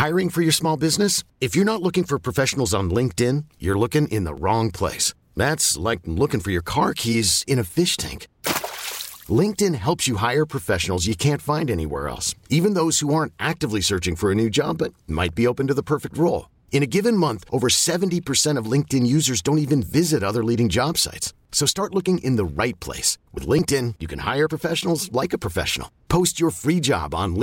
Hiring for your small business? If you're not looking for professionals on LinkedIn, you're looking in the wrong place. That's like looking for your car keys in a fish tank. LinkedIn helps you hire professionals you can't find anywhere else, even those who aren't actively searching for a new job but might be open to the perfect role. In a given month, over 70% of LinkedIn users don't even visit other leading job sites. So start looking in the right place. With LinkedIn, you can hire professionals like a professional. Post your free job on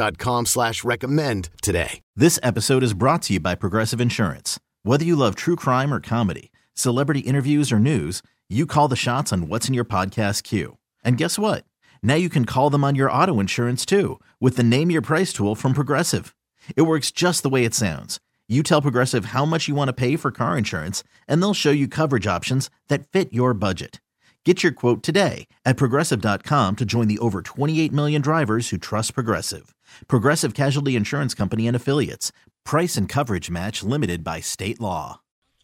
linkedin.com/recommend today. This episode is brought to you by Progressive Insurance. Whether you love true crime or comedy, celebrity interviews or news, you call the shots on what's in your podcast queue. And guess what? Now you can call them on your auto insurance too with the Name Your Price tool from Progressive. It works just the way it sounds. You tell Progressive how much you want to pay for car insurance, and they'll show you coverage options that fit your budget. Get your quote today at Progressive.com to join the over 28 million drivers who trust Progressive. Progressive Casualty Insurance Company and Affiliates. Price and coverage match limited by state law.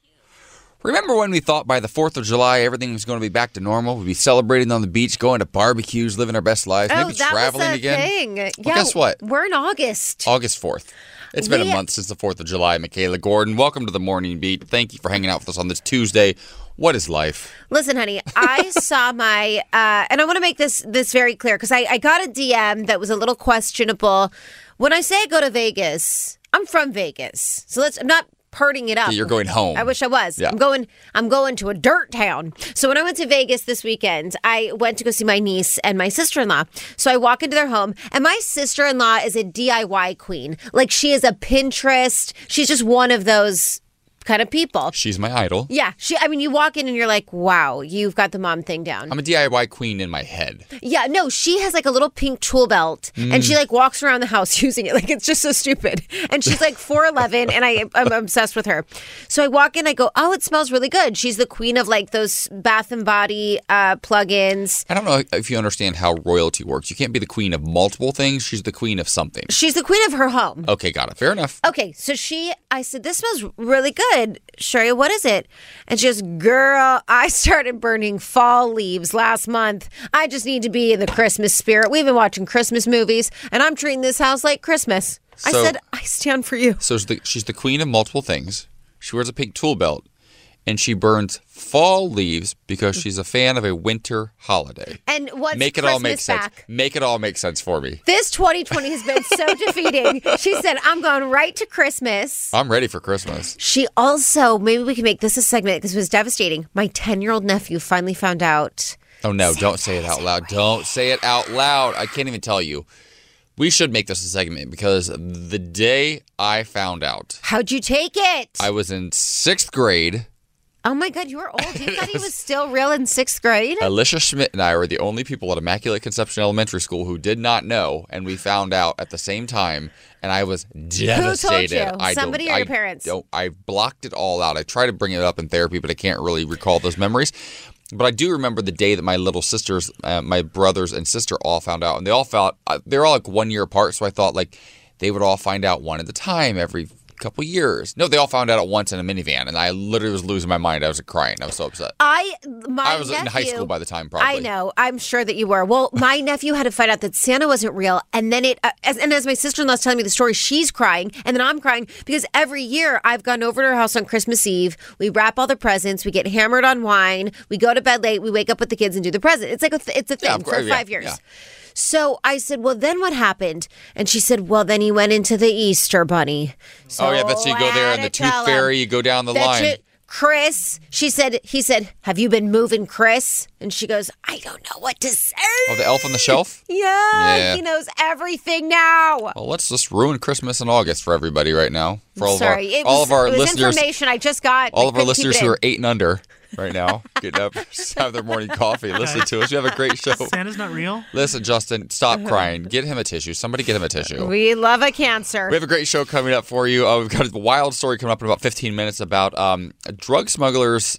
Remember when we thought by the 4th of July everything was going to be back to normal? We'd be celebrating on the beach, going to barbecues, living our best lives, maybe traveling again? Thing. Well, yeah, guess what? We're in August. August 4th. It's been a month since the 4th of July. Michaela Gordon, welcome to the Morning Beat. Thank you for hanging out with us on this Tuesday. What is life? Listen, honey, I saw my, and I want to make this very clear, because I got a DM that was a little questionable. When I say I go to Vegas, I'm from Vegas. So I'm not hurting it up. You're going home. I wish I was. Yeah. I'm going to a dirt town. So when I went to Vegas this weekend, I went to go see my niece and my sister-in-law. So I walk into their home, and my sister-in-law is a DIY queen. Like, she is a Pinterest. She's just one of those kind of people. She's my idol. Yeah. You walk in and you're like, wow, you've got the mom thing down. I'm a DIY queen in my head. Yeah, no, she has like a little pink tool belt and she like walks around the house using it. Like, it's just so stupid. And she's like 4'11" and I'm obsessed with her. So I walk in, I go, oh, it smells really good. She's the queen of like those Bath and Body plug-ins. I don't know if you understand how royalty works. You can't be the queen of multiple things. She's the queen of something. She's the queen of her home. Okay, got it. Fair enough. Okay, so I said, this smells really good. Sherry, what is it? And she goes, girl, I started burning fall leaves last month. I just need to be in the Christmas spirit. We've been watching Christmas movies, and I'm treating this house like Christmas. I said, I stand for you. So she's the queen of multiple things. She wears a pink tool belt, and she burns fall leaves because she's a fan of a winter holiday. And what's Make it Christmas all make sense. back? Make it all make sense for me. This 2020 has been so defeating. She said, I'm going right to Christmas. I'm ready for Christmas. She also, maybe we can make this a segment because it was devastating. My 10-year-old nephew finally found out. Oh, no, don't say it out loud. Don't say it out loud. I can't even tell you. We should make this a segment because the day I found out. How'd you take it? I was in 6th grade. Oh, my God, you were old. You thought he was still real in 6th grade? Alicia Schmidt and I were the only people at Immaculate Conception Elementary School who did not know, and we found out at the same time, and I was devastated. Who told you? Somebody or your parents? I blocked it all out. I try to bring it up in therapy, but I can't really recall those memories. But I do remember the day that my little sisters, my brothers and sister all found out, and they're all like 1 year apart, so I thought like they would all find out one at a time every couple years. No, they all found out at once in a minivan, and I literally was losing my mind. I was crying. I was so upset. I was in high school by the time, probably. I know. I'm sure that you were. Well, my nephew had to find out that Santa wasn't real, and then as my sister-in-law's telling me the story, she's crying, and then I'm crying because every year I've gone over to her house on Christmas Eve. We wrap all the presents. We get hammered on wine. We go to bed late. We wake up with the kids and do the present. It's like it's a thing for 5 years. Yeah. So I said, well, then what happened? And she said, well, then he went into the Easter Bunny. So that's you go there in the Tooth Fairy, you go down the line. Chris, he said, have you been moving, Chris? And she goes, I don't know what to say. Oh, the elf on the shelf? Yeah, he knows everything now. Well, let's just ruin Christmas in August for everybody right now. For all of our it was listeners. Information I just got. All of our listeners who are 8 and under right now, getting up, have their morning coffee, listen to us. You have a great show. Santa's not real? Listen, Justin, stop crying. Get him a tissue. Somebody get him a tissue. We love a cancer. We have a great show coming up for you. We've got a wild story coming up in about 15 minutes about drug smugglers,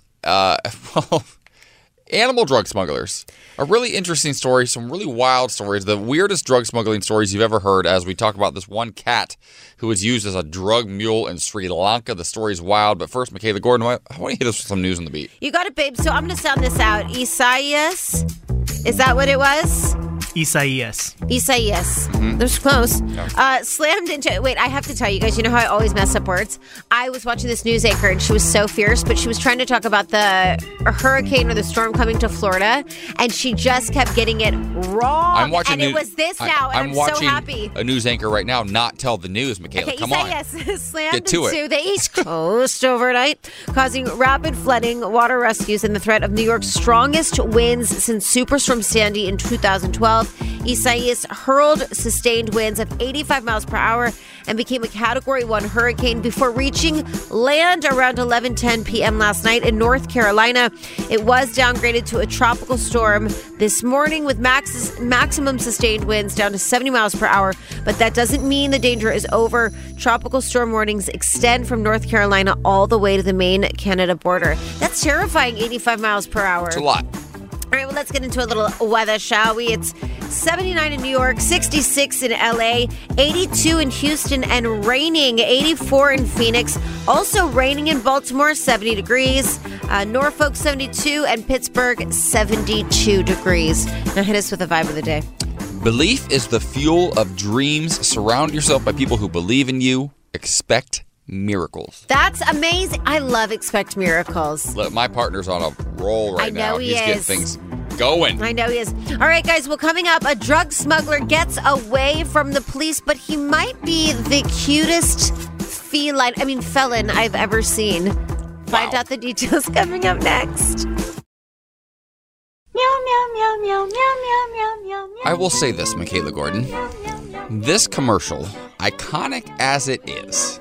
animal drug smugglers. A really interesting story, some really wild stories, the weirdest drug smuggling stories you've ever heard as we talk about this one cat who was used as a drug mule in Sri Lanka. The story's wild, but first, Michaela Gordon, I want to hit us with some news on the beat. You got it, babe. So I'm going to sound this out. Isaias, is that what it was? Isaias. Isaias. That's close. Slammed into... Wait, I have to tell you guys, you know how I always mess up words? I was watching this news anchor, and she was so fierce, but she was trying to talk about the hurricane or the storm coming to Florida, and she just kept getting it wrong. I'm watching it was this now, and I'm so happy. A news anchor right now not tell the news, Michaela. Okay, Come on. Isaias slammed Get to into it. the East Coast overnight, causing rapid flooding, water rescues, and the threat of New York's strongest winds since Superstorm Sandy in 2012. Isaias hurled sustained winds of 85 miles per hour and became a Category 1 hurricane before reaching land around 11:10 p.m. last night in North Carolina. It was downgraded to a tropical storm this morning with maximum sustained winds down to 70 miles per hour, but that doesn't mean the danger is over. Tropical storm warnings extend from North Carolina all the way to the Maine-Canada border. That's terrifying, 85 miles per hour. It's a lot. All right, well, let's get into a little weather, shall we? It's 79 in New York, 66 in LA, 82 in Houston, and raining, 84 in Phoenix. Also raining in Baltimore, 70 degrees. Norfolk, 72, and Pittsburgh, 72 degrees. Now hit us with the vibe of the day. Belief is the fuel of dreams. Surround yourself by people who believe in you. Expect miracles. That's amazing. I love Expect Miracles. Look, my partner's on a roll right now. I know he He's getting is. things going. I know he is. All right, guys. Well, coming up, a drug smuggler gets away from the police, but he might be the cutest felon I've ever seen. Find out the details coming up next. I will say this, Michaela Gordon. This commercial, iconic as it is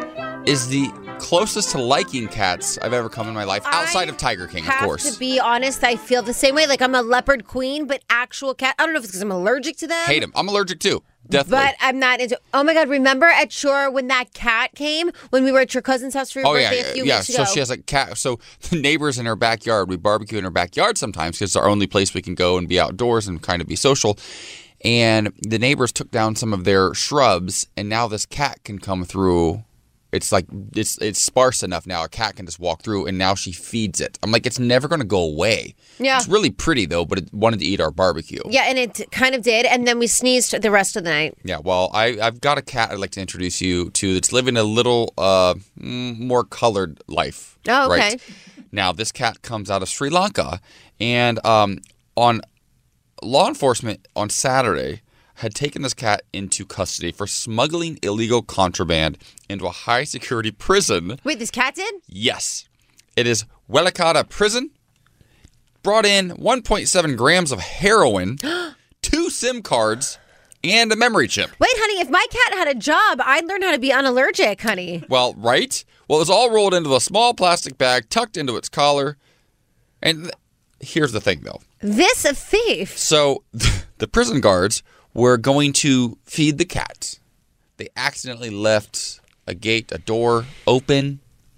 the closest to liking cats I've ever come in my life, outside of Tiger King, of course. To be honest, I feel the same way. Like, I'm a leopard queen, but actual cat. I don't know if it's because I'm allergic to them. Hate them. I'm allergic too. Definitely. But I'm not into... Oh, my God. Remember at Shore when that cat came? When we were at your cousin's house for your birthday a few weeks ago? So she has a cat. So the neighbors in her backyard, we barbecue in her backyard sometimes because it's our only place we can go and be outdoors and kind of be social. And the neighbors took down some of their shrubs, and now this cat can come through. It's like it's sparse enough now. A cat can just walk through, and now she feeds it. I'm like, it's never going to go away. Yeah. It's really pretty, though, but it wanted to eat our barbecue. Yeah, and it kind of did, and then we sneezed the rest of the night. Yeah, well, I've got a cat I'd like to introduce you to that's living a little more colored life. Oh, okay. Right? Now, this cat comes out of Sri Lanka, and on law enforcement on Saturday had taken this cat into custody for smuggling illegal contraband into a high-security prison. Wait, this cat did? Yes. It is Welakata Prison. Brought in 1.7 grams of heroin, 2 SIM cards, and a memory chip. Wait, honey, if my cat had a job, I'd learn how to be unallergic, honey. Well, right? Well, it was all rolled into a small plastic bag, tucked into its collar. And here's the thing, though. This a thief. So the prison guards were going to feed the cat. They accidentally left a door open.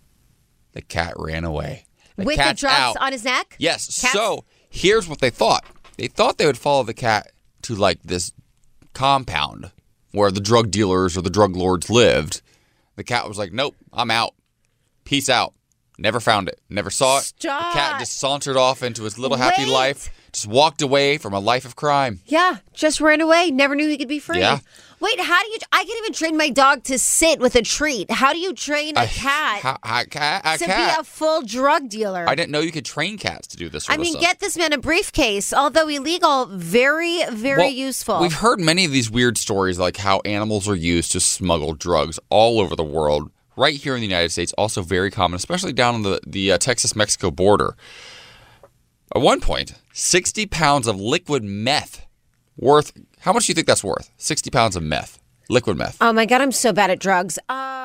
The cat ran away. With the drops on his neck? Yes. Cats? So here's what they thought. They thought they would follow the cat to like this compound where the drug dealers or the drug lords lived. The cat was like, nope, I'm out. Peace out. Never found it. Never saw it. Stop. The cat just sauntered off into his little happy life. Just walked away from a life of crime. Yeah, just ran away. Never knew he could be free. Yeah. Wait, how do you... I can even train my dog to sit with a treat. How do you train a cat to be a full drug dealer? I didn't know you could train cats to do this sort of stuff. Get this man a briefcase. Although illegal, very, very useful. We've heard many of these weird stories like how animals are used to smuggle drugs all over the world. Right here in the United States, also very common, especially down on the Texas-Mexico border. At one point, 60 pounds of liquid meth worth... How much do you think that's worth? 60 pounds of meth. Liquid meth. Oh, my God. I'm so bad at drugs.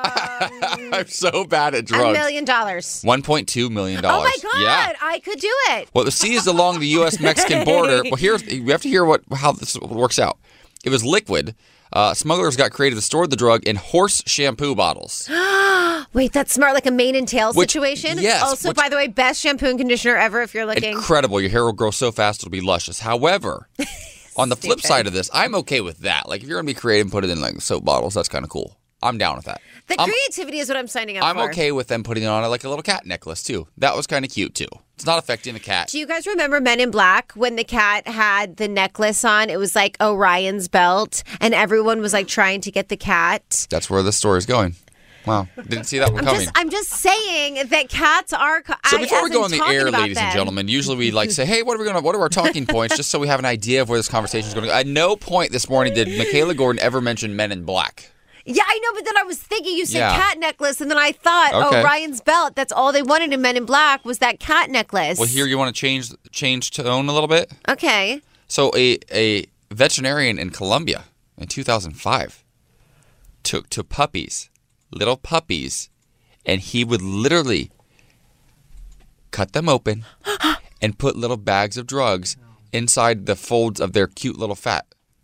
I'm so bad at drugs. $1 million. $1.2 million. Oh, my God. Yeah. I could do it. Well, it was seized along the U.S.-Mexican border. Well, we have to hear how this works out. It was liquid. Smugglers got creative to store the drug in horse shampoo bottles. Wait, that's smart, like a mane and tail situation? Yes. Also, by the way, best shampoo and conditioner ever if you're looking. Incredible. Your hair will grow so fast it'll be luscious. However, on the flip side of this, I'm okay with that. Like, if you're going to be creative and put it in like soap bottles, that's kind of cool. I'm down with that. The creativity is what I'm signing up for. I'm okay with them putting it on like a little cat necklace, too. That was kind of cute, too. It's not affecting the cat. Do you guys remember Men in Black when the cat had the necklace on? It was like Orion's belt, and everyone was like trying to get the cat. That's where the story's going. Wow. Didn't see that one coming. I'm just saying that cats are... So before we go on the air, ladies and gentlemen, usually we like say, hey, what are our talking points, just so we have an idea of where this conversation is going. At no point this morning did Michaela Gordon ever mention Men in Black. Yeah, I know, but then I was thinking you said cat necklace, and then I thought, Orion's belt, that's all they wanted in Men in Black was that cat necklace. Well, here you want to change tone a little bit? Okay. So a veterinarian in Colombia in 2005 took to puppies, little puppies, and he would literally cut them open and put little bags of drugs inside the folds of their cute little fat.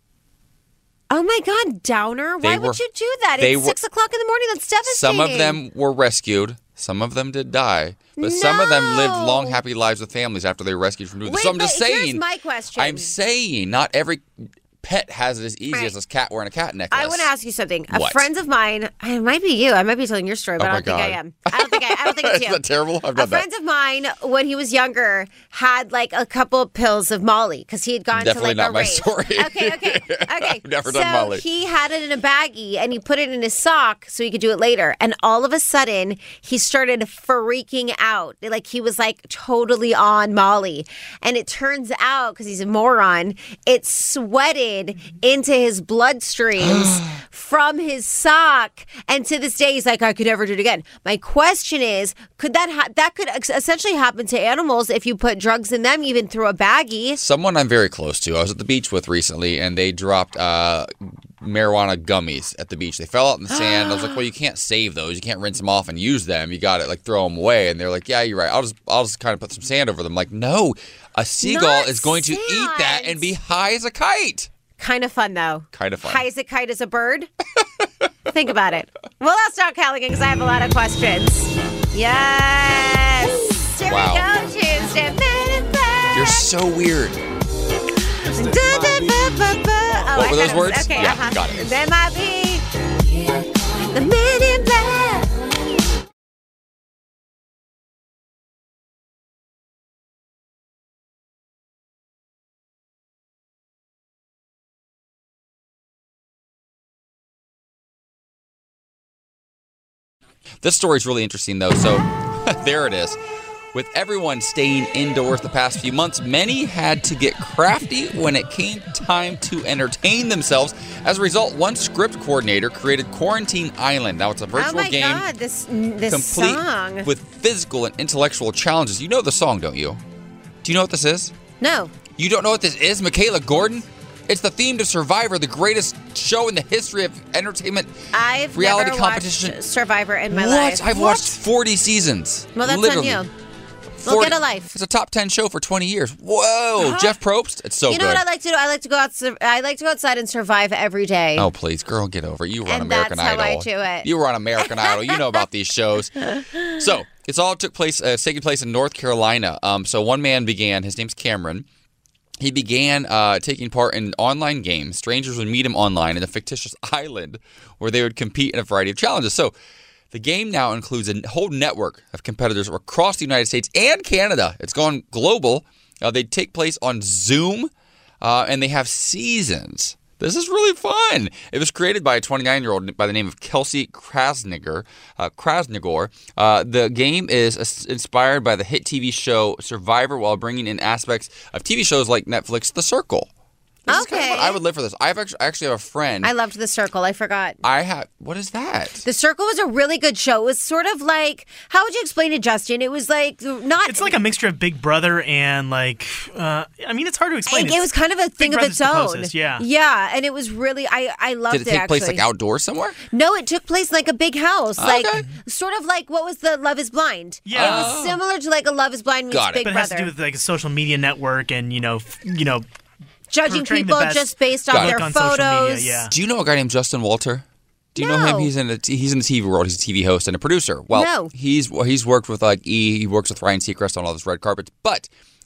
Oh my God, Downer! Why would you do that? It's 6 o'clock in the morning. That's devastating. Some of them were rescued. Some of them did die. But some of them lived long, happy lives with families after they were rescued from doing this. So I'm just saying. Here's my question. I'm saying not every pet has it as easy as this cat wearing a cat necklace. I want to ask you something. What? Friends of mine, it might be you. I might be telling your story, but I don't think I am. I don't think it's you. Is that terrible? I've done that. Friends of mine, when he was younger, had like a couple of pills of Molly because he had gone Definitely to like not my rave. story. Okay. I've never done Molly. So he had it in a baggie and he put it in his sock so he could do it later. And all of a sudden, he started freaking out. Like he was like totally on Molly. And it turns out, because he's a moron, it sweated into his bloodstreams from his sock, and to this day he's like, I could never do it again. My question is, could that could essentially happen to animals if you put drugs in them, even through a baggie? Someone I'm very close to, I was at the beach with recently, and they dropped marijuana gummies at the beach. They fell out in the sand. I was like, well, you can't save those. You can't rinse them off and use them. You got to like throw them away. And they're like, yeah, you're right. I'll just kind of put some sand over them. Like, no, a seagull is going to eat that and be high as a kite. Kind of fun, though. Kind of fun. High as a kite as a bird? Think about it. Well, let's talk Callaghan because I have a lot of questions. Yes! Here we go, Tuesday. You're so weird. What were those words? Okay, got it. There might be the Men in Black. This story's really interesting, though. So there it is. With everyone staying indoors the past few months, many had to get crafty when it came time to entertain themselves. As a result, one script coordinator created Quarantine Island. Now, it's a virtual game. Oh, my God, this complete song. with physical and intellectual challenges. You know the song, don't you? Do you know what this is? No. You don't know what this is, Michaela Gordon? It's the theme to Survivor, the greatest show in the history of entertainment reality never competition. Watched Survivor in my life. I've watched 40 seasons. Well, that's literally. on you. Well, get a life. It's a top 10 show for 20 years. Whoa, Jeff Probst. It's so good. You know what I like to do? I like to go outside and survive every day. Oh, please, girl, get over it. You were on And American that's Idol. how I do it. You were on American Idol. You know about these shows. So it's all taking place in North Carolina. So one man began. His name's Cameron. He began taking part in online games. Strangers would meet him online in a fictitious island where they would compete in a variety of challenges. So the game now includes a whole network of competitors across the United States and Canada. It's gone global. They take place on Zoom, and they have seasons. This is really fun. It was created by a 29-year-old by the name of Kelsey Krasnigor. The game is inspired by the hit TV show Survivor while bringing in aspects of TV shows like Netflix The Circle. This is kind of fun. I would live for this. I actually have a friend. I loved The Circle. I forgot. What is that? The Circle was a really good show. It was sort of like, how would you explain it, Justin? It was like not. It's like a mixture of Big Brother and like, it's hard to explain. It was kind of a thing of its own. Closest, yeah. Yeah, and it was really, I loved it. Did it take place like outdoors somewhere? No, it took place like a big house, like Okay. sort of like what was the Love Is Blind? Yeah. It was similar to like a Love Is Blind meets Got it. Big But it Brother. has to do with like a social media network and judging portraying the people best just based on their look on social photos. media, yeah. Do you know a guy named Justin Walter? Do you know him? No. He's in the TV world. He's a TV host and a producer. Well, No. he's worked with like he works with Ryan Seacrest on all those red carpets. But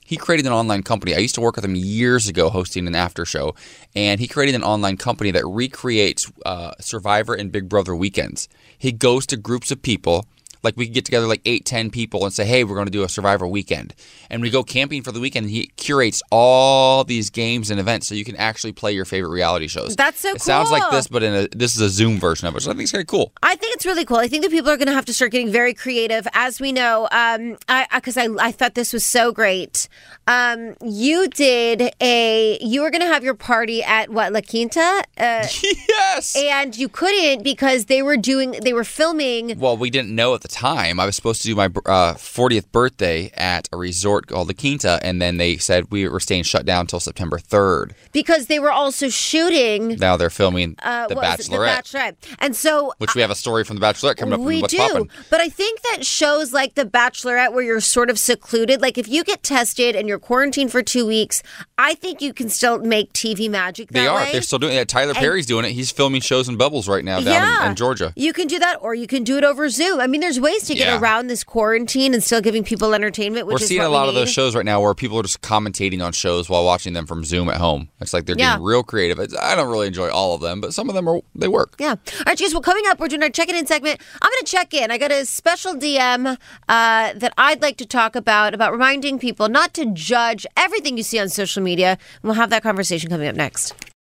He created an online company. I used to work with him years ago hosting an after show, and he created an online company that recreates Survivor and Big Brother weekends. He goes to groups of people. Like, we could get together like 8, 10 people and say, hey, we're going to do a Survivor weekend. And we go camping for the weekend, and he curates all these games and events so you can actually play your favorite reality shows. That's so cool. It sounds like this, but this is a Zoom version of it, so I think it's kind of cool. I think it's really cool. I think that people are going to have to start getting very creative. As we know, because I thought this was so great. You were going to have your party at, what, La Quinta? Yes! And you couldn't because they were filming. Well, we didn't know at the time. I was supposed to do my 40th birthday at a resort called La Quinta, and then they said we were staying shut down until September 3rd. Because they were also shooting. Now they're filming The Bachelorette. The Bachelorette. And so, which we have a story from The Bachelorette coming up. We What's do. Poppin'. But I think that shows like The Bachelorette where you're sort of secluded. Like if you get tested and you're quarantined for 2 weeks, I think you can still make TV magic that way. They are. They're still doing it. Tyler Perry's doing it. He's filming shows in Bubbles right now down in Georgia. You can do that, or you can do it over Zoom. I mean, there's ways to get around this quarantine and still giving people entertainment, which We're seeing a lot of those shows right now where people are just commentating on shows while watching them from Zoom at home. It's like they're getting real creative. I don't really enjoy all of them, but some of them they work. Yeah. All right, guys, well, coming up, we're doing our check-in segment. I'm going to check in. I got a special DM that I'd like to talk about reminding people not to judge everything you see on social media. And we'll have that conversation coming up next.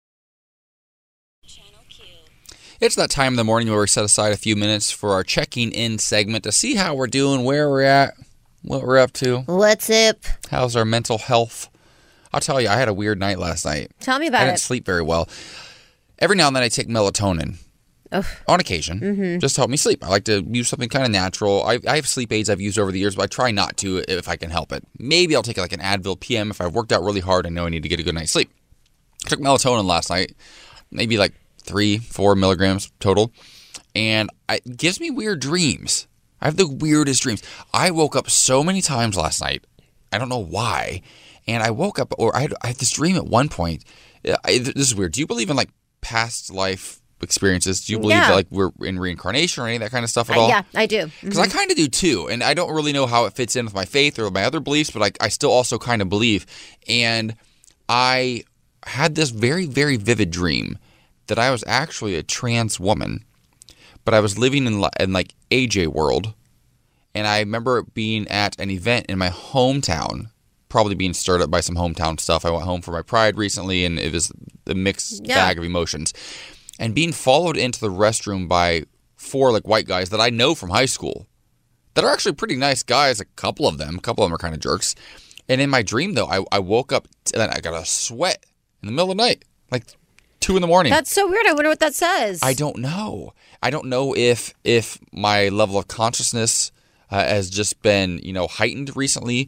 It's that time in the morning where we set aside a few minutes for our checking in segment to see how we're doing, where we're at, what we're up to. What's up? How's our mental health? I'll tell you, I had a weird night last night. Tell me about it. I didn't sleep very well. Every now and then I take melatonin. On occasion, just to help me sleep. I like to use something kind of natural. I have sleep aids I've used over the years, but I try not to if I can help it. Maybe I'll take like an Advil PM if I've worked out really hard and know I need to get a good night's sleep. I took melatonin last night, maybe like 3-4 milligrams total, and it gives me weird dreams. I have the weirdest dreams. I woke up so many times last night. I don't know why. And I woke up, or I had this dream at one point. This is weird. Do you believe in like past life experiences? Do you believe that like we're in reincarnation or any of that kind of stuff at all? Yeah, I do. Because I kind of do too. And I don't really know how it fits in with my faith or my other beliefs, but I still also kind of believe. And I had this very, very vivid dream that I was actually a trans woman, but I was living in like AJ World. And I remember being at an event in my hometown, probably being stirred up by some hometown stuff. I went home for my Pride recently, and it was a mixed bag of emotions. And being followed into the restroom by 4 like white guys that I know from high school that are actually pretty nice guys, a couple of them are kind of jerks. And in my dream, though, I woke up and I got a sweat in the middle of the night, like 2 a.m. That's so weird. I wonder what that says. I don't know. I don't know if my level of consciousness has just been, heightened recently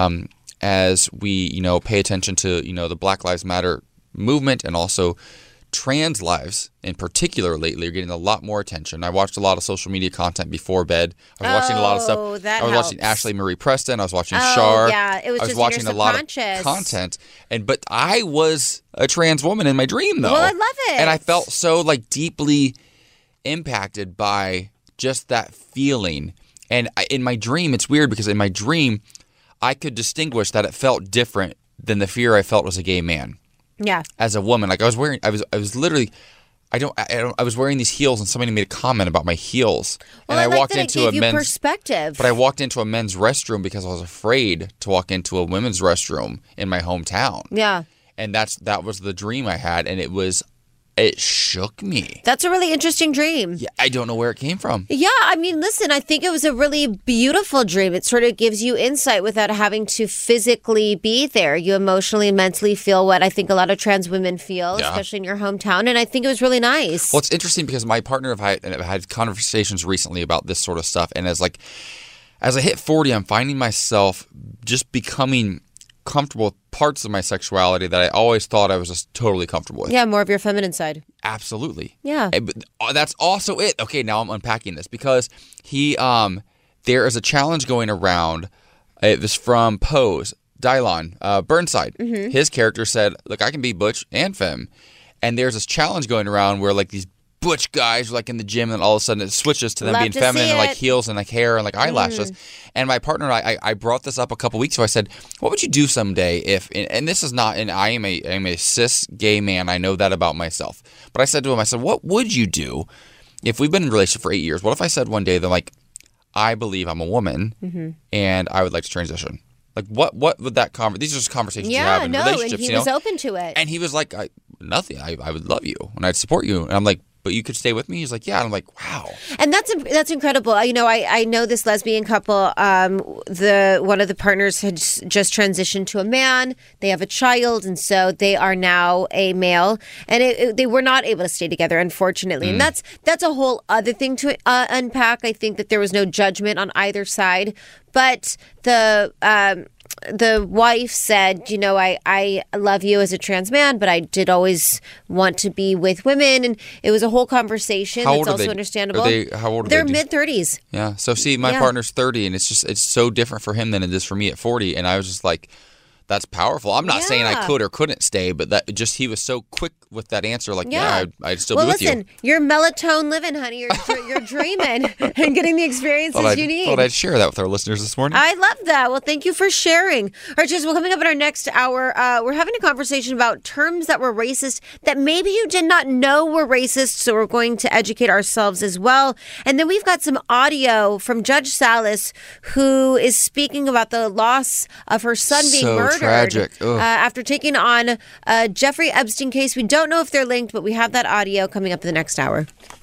as we, pay attention to, the Black Lives Matter movement, and also trans lives in particular lately are getting a lot more attention. I watched a lot of social media content before bed. I was watching a lot of stuff. That I was watching Ashley Marie Preston. I was watching Shar. Yeah, it was I was just watching in your a lot of content. But I was a trans woman in my dream, though. Well, I love it. And I felt so deeply impacted by just that feeling. And in my dream, it's weird because in my dream, I could distinguish that it felt different than the fear I felt as a gay man. Yeah. As a woman, I was wearing these heels, and somebody made a comment about my heels. Well, and I walked that into it gave you perspective. But I walked into a men's restroom because I was afraid to walk into a women's restroom in my hometown. Yeah. And that was the dream I had, and it shook me. That's a really interesting dream. Yeah, I don't know where it came from. Yeah, I mean, listen, I think it was a really beautiful dream. It sort of gives you insight without having to physically be there. You emotionally and mentally feel what I think a lot of trans women feel, especially in your hometown. And I think it was really nice. Well, it's interesting because my partner and I have had conversations recently about this sort of stuff. And as I hit 40, I'm finding myself just becoming comfortable with parts of my sexuality that I always thought I was just totally comfortable with. Yeah, more of your feminine side. Absolutely. Yeah. But that's also it. Okay, now I'm unpacking this because there is a challenge going around. It was from Pose, Dylon Burnside. Mm-hmm. His character said, look, I can be butch and femme. And there's this challenge going around where these butch guys like in the gym, and all of a sudden it switches to them Love being to feminine see and like it. heels and like hair and like eyelashes. And my partner and I brought this up a couple weeks ago. I said, what would you do someday if, and this is not, and I am a cis gay man. I know that about myself. But I said to him, I said, what would you do if we've been in a relationship for 8 years? What if I said one day that like, I believe I'm a woman and I would like to transition? Like what would that these are just conversations you have in relationships, and he was open to it. And he was like, nothing. I would love you and I'd support you. And I'm like, but you could stay with me? He's like, yeah. And I'm like, wow. And that's incredible. You know, I know this lesbian couple. One of the partners had just transitioned to a man. They have a child, and so they are now a male. And they were not able to stay together, unfortunately. And that's a whole other thing to unpack. I think that there was no judgment on either side, but the wife said, you know, I love you as a trans man, but I did always want to be with women. And it was a whole conversation. How that's old are also they? understandable. How old are They're they? mid-30s. Yeah. So see, my partner's 30, and it's so different for him than it is for me at 40. And I was just like, that's powerful. I'm not saying I could or couldn't stay, but that just he was so quick with that answer. Like, I'd still be with you. Well, listen, you're melatonin living, honey. You're dreaming and getting the experiences you need. Thought I'd share that with our listeners this morning. I love that. Well, thank you for sharing. All right, just coming up in our next hour, we're having a conversation about terms that were racist that maybe you did not know were racist, so we're going to educate ourselves as well. And then we've got some audio from Judge Salas, who is speaking about the loss of her son being murdered. Tragic. After taking on Jeffrey Epstein case. We don't know if they're linked, but we have that audio coming up in the next hour.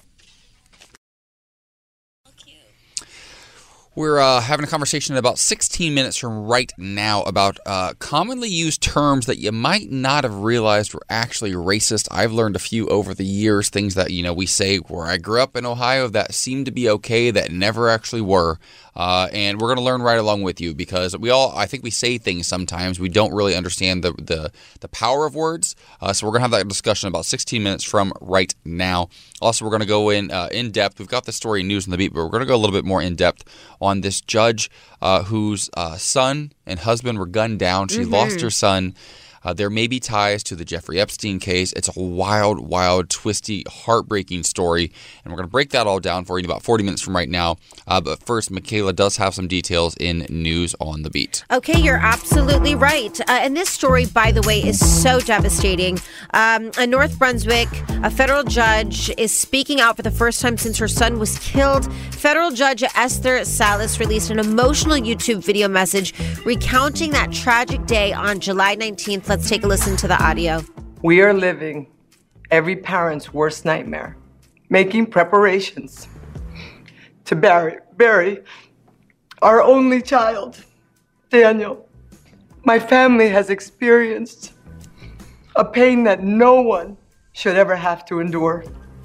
We're having a conversation in about 16 minutes from right now about commonly used terms that you might not have realized were actually racist. I've learned a few over the years, things that, you know, we say where I grew up in Ohio that seemed to be okay that never actually were. And we're going to learn right along with you because I think we say things sometimes. We don't really understand the power of words. So we're going to have that discussion about 16 minutes from right now. Also, we're going to go in depth. We've got the story in News on the Beat, but we're going to go a little bit more in depth on this judge whose son and husband were gunned down. She lost her son. There may be ties to the Jeffrey Epstein case. It's a wild, wild, twisty, heartbreaking story. And we're going to break that all down for you in about 40 minutes from right now. But first, Michaela does have some details in News on the Beat. Okay, you're absolutely right. And this story, by the way, is so devastating. In North Brunswick, a federal judge is speaking out for the first time since her son was killed. Federal Judge Esther Salas released an emotional YouTube video message recounting that tragic day on July 19th. Let's take a listen to the audio. We are living every parent's worst nightmare, making preparations to bury our only child, Daniel. My family has experienced a pain that no one should ever have to endure.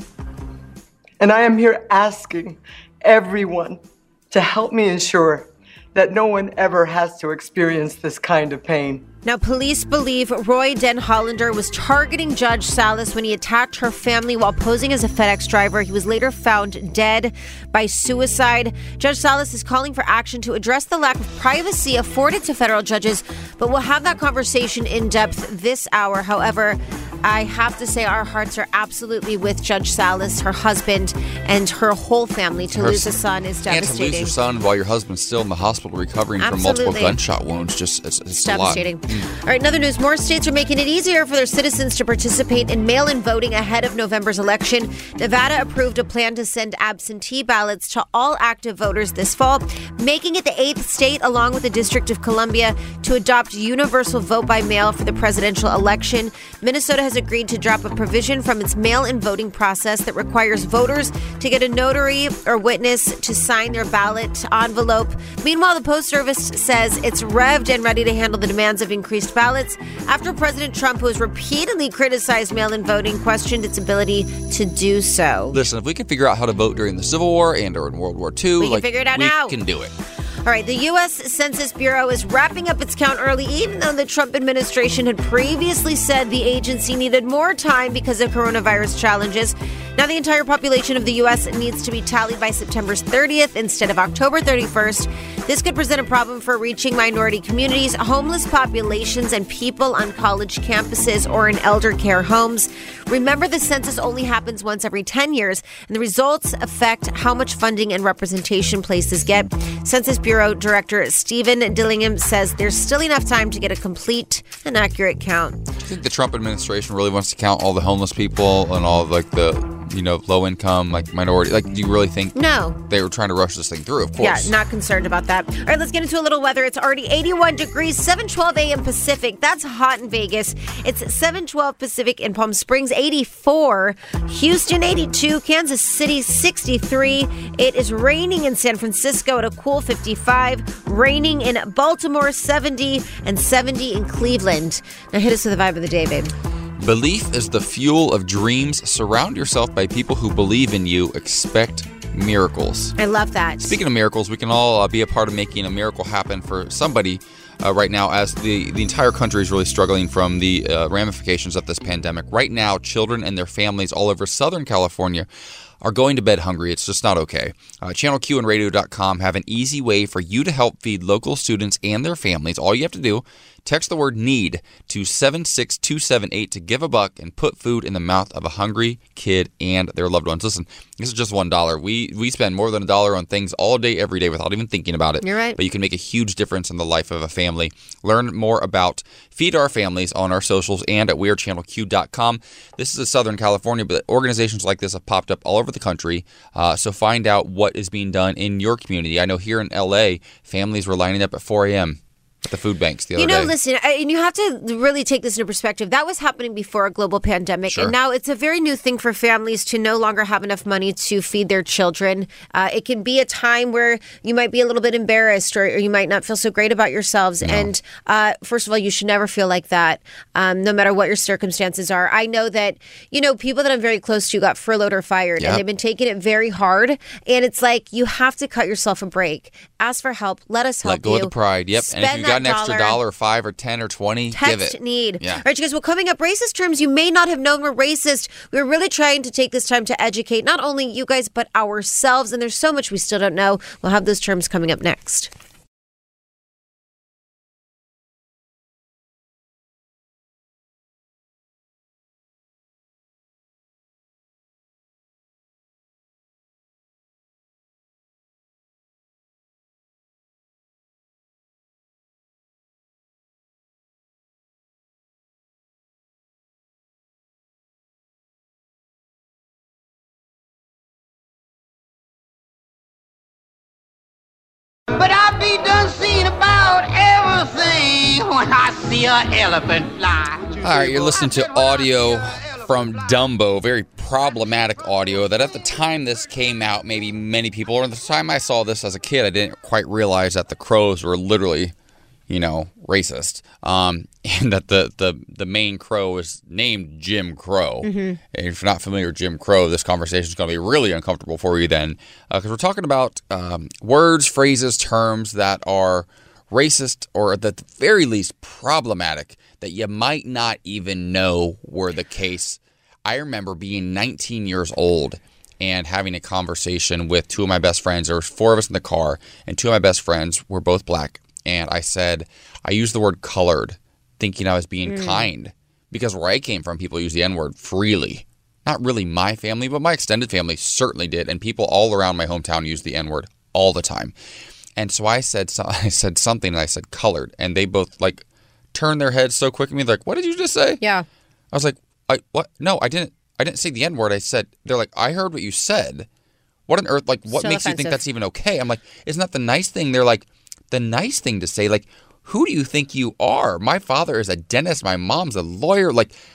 And I am here asking everyone to help me ensure that no one ever has to experience this kind of pain. Now, police believe Roy Den Hollander was targeting Judge Salas when he attacked her family while posing as a FedEx driver. He was later found dead by suicide. Judge Salas is calling for action to address the lack of privacy afforded to federal judges, but we'll have that conversation in depth this hour. However, I have to say our hearts are absolutely with Judge Salas, her husband, and her whole family. To lose a son is devastating. And to lose your son while your husband's still in the hospital recovering from multiple gunshot wounds, it's devastating. A lot. All right, in other news, more states are making it easier for their citizens to participate in mail-in voting ahead of November's election. Nevada approved a plan to send absentee ballots to all active voters this fall, making it the 8th state, along with the District of Columbia, to adopt universal vote by mail for the presidential election. Minnesota has agreed to drop a provision from its mail-in voting process that requires voters to get a notary or witness to sign their ballot envelope. Meanwhile, the Post Service says it's revved and ready to handle the demands of increased ballots after President Trump, who has repeatedly criticized mail-in voting, questioned its ability to do so. Listen, if we can figure out how to vote during the Civil War and or in World War II, we can figure it out now. We can do it. All right, the U.S. Census Bureau is wrapping up its count early, even though the Trump administration had previously said the agency needed more time because of coronavirus challenges. Now, the entire population of the U.S. needs to be tallied by September 30th instead of October 31st. This could present a problem for reaching minority communities, homeless populations, and people on college campuses or in elder care homes. Remember, the census only happens once every 10 years, and the results affect how much funding and representation places get. Census Bureau Director Stephen Dillingham says there's still enough time to get a complete and accurate count. I think the Trump administration really wants to count all the homeless people and all of, like, the low income, like minority. Like, do you really think they were trying to rush this thing through? Of course. Yeah, not concerned about that. All right, let's get into a little weather. It's already 81 degrees, 7:12 a.m. Pacific. That's hot in Vegas. It's 7:12 Pacific in Palm Springs, 84. Houston, 82. Kansas City, 63. It is raining in San Francisco at a cool 55. Raining in Baltimore, 70. And 70 in Cleveland. Now hit us with the vibe of the day, babe. Belief is the fuel of dreams. Surround yourself by people who believe in you. Expect miracles. I love that. Speaking of miracles, we can all be a part of making a miracle happen for somebody right now, as the entire country is really struggling from the ramifications of this pandemic. Right now, children and their families all over Southern California are going to bed hungry. It's just not okay. Channel Q and radio.com have an easy way for you to help feed local students and their families. All you have to do, text the word NEED to 76278 to give $1 and put food in the mouth of a hungry kid and their loved ones. Listen, this is just $1. We spend more than $1 on things all day, every day without even thinking about it. You're right. But you can make a huge difference in the life of a family. Learn more about Feed Our Families on our socials and at WeAreChannelQ.com. This is a Southern California, but organizations like this have popped up all over the country. So find out what is being done in your community. I know here in LA, families were lining up at 4 a.m. the food banks the other day. Listen, and you have to really take this into perspective. That was happening before a global pandemic. Sure. And now it's a very new thing for families to no longer have enough money to feed their children. It can be a time where you might be a little bit embarrassed or you might not feel so great about yourselves. No. And first of all, you should never feel like that, no matter what your circumstances are. I know that, people that I'm very close to got furloughed or fired, and they've been taking it very hard. And it's like, you have to cut yourself a break. Ask for help. Let us help you. Let go of the pride. Yep. Spend and if you got an extra $1 or $5 or $10 or $20, give it. NEED. Yeah. All right, you guys. Well, coming up, racist terms you may not have known were racist. We're really trying to take this time to educate not only you guys, but ourselves. And there's so much we still don't know. We'll have those terms coming up next. But I be done seen about everything when I see an elephant fly. All right, you're listening to audio from Dumbo, very problematic audio that at the time this came out, maybe many people, or at the time I saw this as a kid, I didn't quite realize that the crows were literally, racist. And that the main crow is named Jim Crow. Mm-hmm. And if you're not familiar with Jim Crow, this conversation is going to be really uncomfortable for you then. Because we're talking about words, phrases, terms that are racist or at the very least problematic that you might not even know were the case. I remember being 19 years old and having a conversation with two of my best friends. There were 4 of us in the car, and 2 of my best friends were both black. And I used the word colored, thinking I was being kind, because where I came from, people use the N-word freely. Not really my family, but my extended family certainly did, and people all around my hometown use the N-word all the time. And so I said something, and I said colored, and they both turned their heads so quick at me, like, "What did you just say?" Yeah. I was like, "What? No, I didn't say the N-word. I said," they're like, "I heard what you said. What on earth? What So makes offensive. you think that's even okay?" I'm like, "Isn't that the nice thing?" They're like, "The nice thing to say, who do you think you are? My father is a dentist. My mom's a lawyer.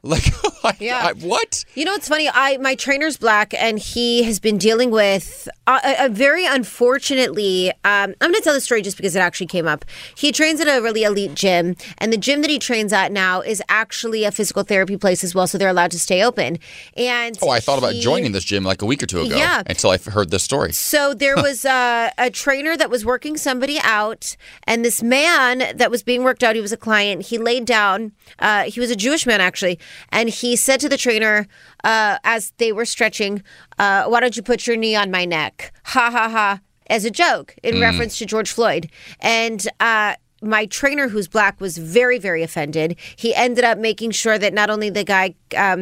Like, Yeah. what? You know, it's funny. My trainer's black, and he has been dealing with a very unfortunately. I'm going to tell the story just because it actually came up. He trains at a really elite gym, and the gym that he trains at now is actually a physical therapy place as well, so they're allowed to stay open. And I thought about joining this gym like a week or two ago. Yeah. Until I heard this story. So there was a trainer that was working somebody out, and this man that was being worked out, he was a client. He laid down. He was a Jewish man, actually. And he said to the trainer, as they were stretching, why don't you put your knee on my neck? Ha, ha, ha, as a joke in reference to George Floyd. And my trainer, who's black, was very, very offended. He ended up making sure that not only the guy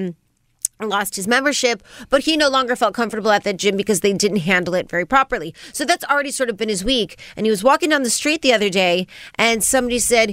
lost his membership, but he no longer felt comfortable at that gym because they didn't handle it very properly. So that's already sort of been his week. And he was walking down the street the other day, and somebody said,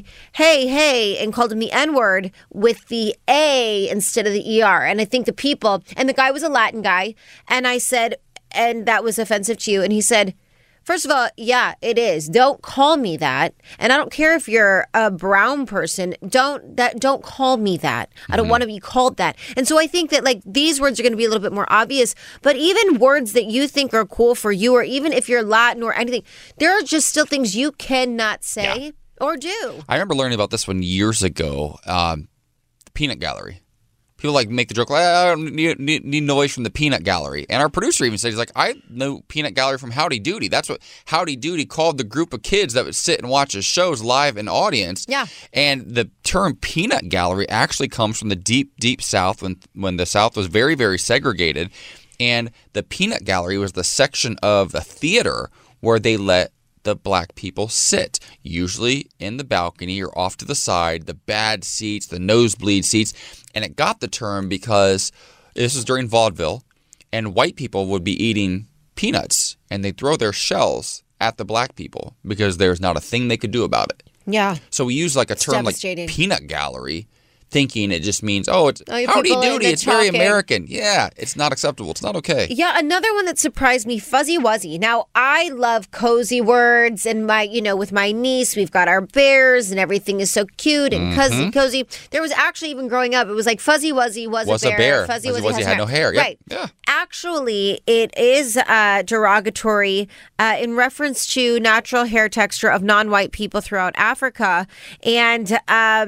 hey, and called him the N-word with the A instead of the ER. And I think the people, and the guy was a Latin guy, and I said, and that was offensive to you. And he said, first of all, yeah, it is. Don't call me that. And I don't care if you're a brown person. Don't call me that. I don't want to be called that. And so I think that like these words are going to be a little bit more obvious. But even words that you think are cool for you, or even if you're Latin or anything, there are just still things you cannot say or do. I remember learning about this one years ago. The peanut gallery. People like make the joke, like, I don't need noise from the peanut gallery. And our producer even said, he's like, I know peanut gallery from Howdy Doody. That's what Howdy Doody called the group of kids that would sit and watch his shows live in audience. Yeah. And the term peanut gallery actually comes from the deep, deep South when the South was very, very segregated. And the peanut gallery was the section of the theater where they let the black people sit, usually in the balcony or off to the side, the bad seats, the nosebleed seats. And it got the term because this was during vaudeville, and white people would be eating peanuts, and they'd throw their shells at the black people because there's not a thing they could do about it. Yeah. So we use like a term like peanut gallery, thinking it just means, it's howdy doody, it's very American. Yeah, it's not acceptable. It's not okay. Yeah, another one that surprised me, fuzzy wuzzy. Now, I love cozy words, and with my niece, we've got our bears, and everything is so cute and cozy. There was actually, even growing up, it was like fuzzy wuzzy was a bear. Fuzzy wuzzy had no hair. Yep. Right. Yeah. Actually, it is derogatory in reference to natural hair texture of non-white people throughout Africa, and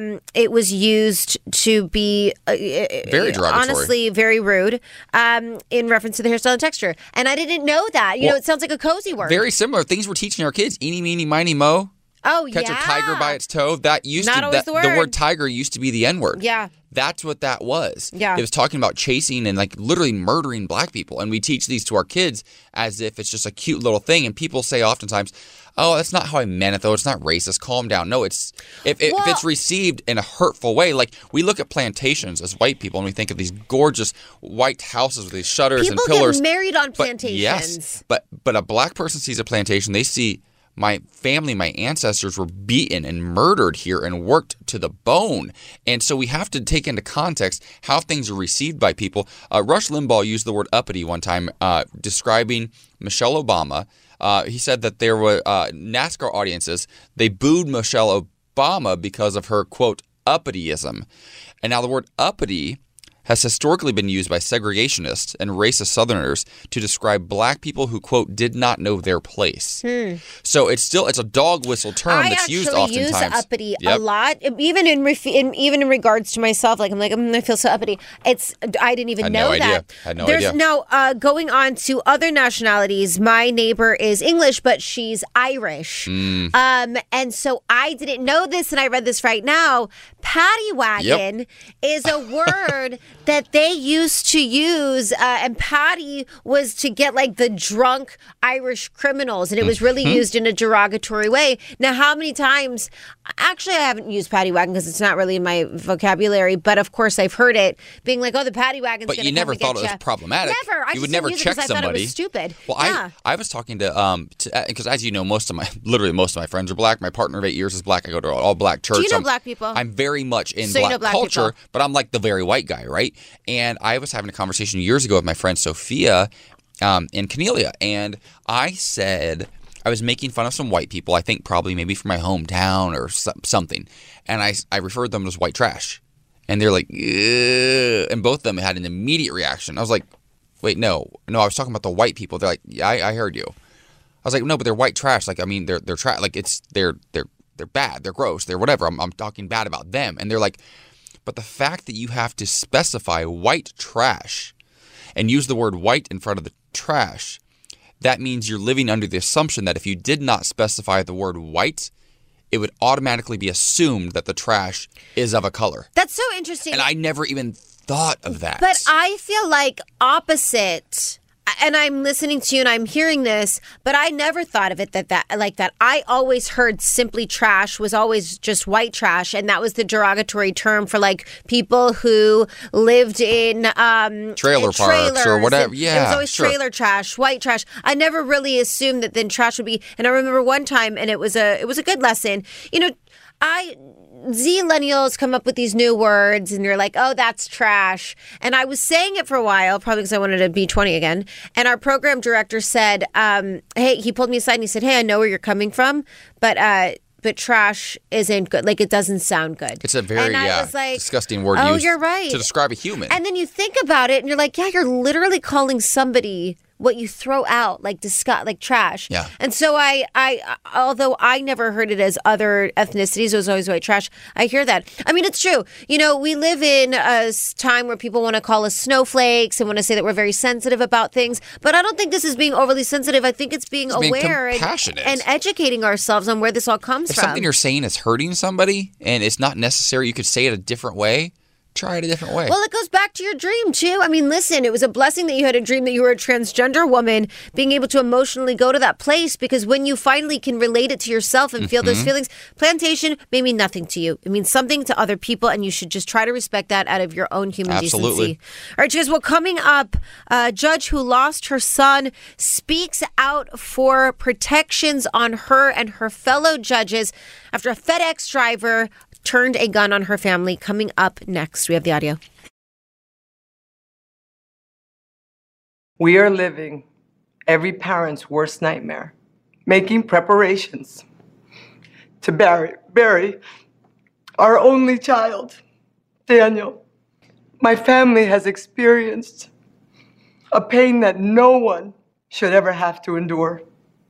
it was used to be very derogatory, honestly very rude in reference to the hairstyle and texture. And I didn't know that. It sounds like a cozy word. Very similar things we're teaching our kids. Eeny, meeny, miny, mo. Oh, Catch a tiger by its toe. That used Not to always the word. The word tiger used to be the N-word. Yeah. That's what that was. Yeah. It was talking about chasing and like literally murdering black people. And we teach these to our kids as if it's just a cute little thing. And people say oftentimes, oh, that's not how I meant it, though. It's not racist. Calm down. No, it's if it's received in a hurtful way. Like, we look at plantations as white people, and we think of these gorgeous white houses with these shutters and pillars. People get married on plantations. Yes, but a black person sees a plantation, they see my family, my ancestors were beaten and murdered here and worked to the bone. And so we have to take into context how things are received by people. Rush Limbaugh used the word uppity one time describing Michelle Obama. He said that there were NASCAR audiences, they booed Michelle Obama because of her, quote, uppityism. And now the word uppity has historically been used by segregationists and racist Southerners to describe black people who, quote, did not know their place. So it's a dog whistle term that's used oftentimes. I actually use uppity a lot, even in regards to myself. Like, I'm like, I feel so uppity. I didn't even know that. Had no idea. Now, going on to other nationalities, my neighbor is English, but she's Irish. And so I didn't know this, and I read this right now. Paddy wagon is a word that they used to use, and Paddy was to get like the drunk Irish criminals, and it was really used in a derogatory way. Now, how many times? Actually, I haven't used paddy wagon because it's not really in my vocabulary, but of course I've heard it being like, oh, the paddy wagon's going to come and get you. But you never thought it was problematic. Never. I you would never check somebody. I thought it was stupid. Well, yeah. I was talking to because as you know, most of my friends are black. My partner of 8 years is black. I go to all black church. Do you know black people? I'm very much in black culture, but I'm like the very white guy, right? And I was having a conversation years ago with my friend Sophia in Cornelia, and I said, I was making fun of some white people, I think probably maybe from my hometown or something, and I referred them as white trash. And they're like, ugh, and both of them had an immediate reaction. I was like, wait, no, I was talking about the white people. They're like, yeah, I heard you. I was like, no, but they're white trash. Like, I mean, they're trash. Like, they're bad. They're gross. They're whatever. I'm talking bad about them. And they're like, but the fact that you have to specify white trash and use the word white in front of the trash, that means you're living under the assumption that if you did not specify the word white, it would automatically be assumed that the trash is of a color. That's so interesting. And I never even thought of that. But I feel like opposite. And I'm listening to you and I'm hearing this, but I never thought of it that like that. I always heard simply trash was always just white trash, and that was the derogatory term for like people who lived in trailer parks or whatever. Yeah, it was always trailer trash, white trash. I never really assumed that then trash would be. And I remember one time, and it was a good lesson. You know, Zillennials come up with these new words and you're like, oh, that's trash. And I was saying it for a while, probably because I wanted to be 20 again. And our program director said, hey, he pulled me aside and he said, hey, I know where you're coming from, but trash isn't good. Like, it doesn't sound good. It's a very disgusting word used you're right. to describe a human. And then you think about it and you're like, yeah, you're literally calling somebody what you throw out, like disgust, like trash. Yeah. And so I although I never heard it as other ethnicities, it was always white trash. I hear that. I mean, it's true. You know, we live in a time where people want to call us snowflakes and want to say that we're very sensitive about things. But I don't think this is being overly sensitive. I think it's being aware and educating ourselves on where this all comes from. If something you're saying is hurting somebody and it's not necessary, you could say it a different way. Try it a different way. Well, it goes back to your dream, too. I mean, listen, it was a blessing that you had a dream that you were a transgender woman, being able to emotionally go to that place, because when you finally can relate it to yourself and feel those feelings, plantation may mean nothing to you. It means something to other people, and you should just try to respect that out of your own human decency. All right, you guys, well, coming up, a judge who lost her son speaks out for protections on her and her fellow judges after a FedEx driver turned a gun on her family. Coming up next, we have the audio. We are living every parent's worst nightmare, making preparations to bury our only child, Daniel. My family has experienced a pain that no one should ever have to endure.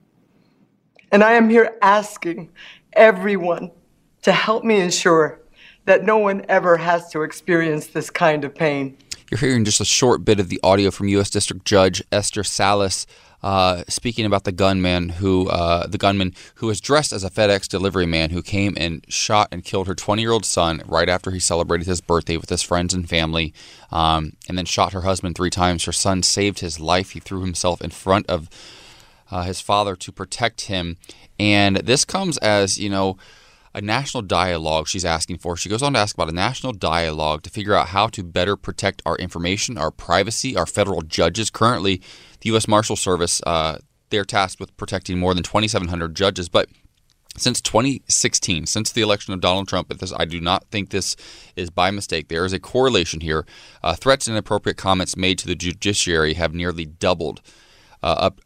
And I am here asking everyone to help me ensure that no one ever has to experience this kind of pain. You're hearing just a short bit of the audio from U.S. District Judge Esther Salas speaking about the gunman who was dressed as a FedEx delivery man who came and shot and killed her 20-year-old son right after he celebrated his birthday with his friends and family, and then shot her husband 3 times. Her son saved his life. He threw himself in front of his father to protect him. And this comes as, you know, a national dialogue she's asking for. She goes on to ask about a national dialogue to figure out how to better protect our information, our privacy, our federal judges. Currently, the U.S. Marshal Service, they're tasked with protecting more than 2,700 judges. But since 2016, since the election of Donald Trump, I do not think this is by mistake. There is a correlation here. Threats and inappropriate comments made to the judiciary have nearly doubled, up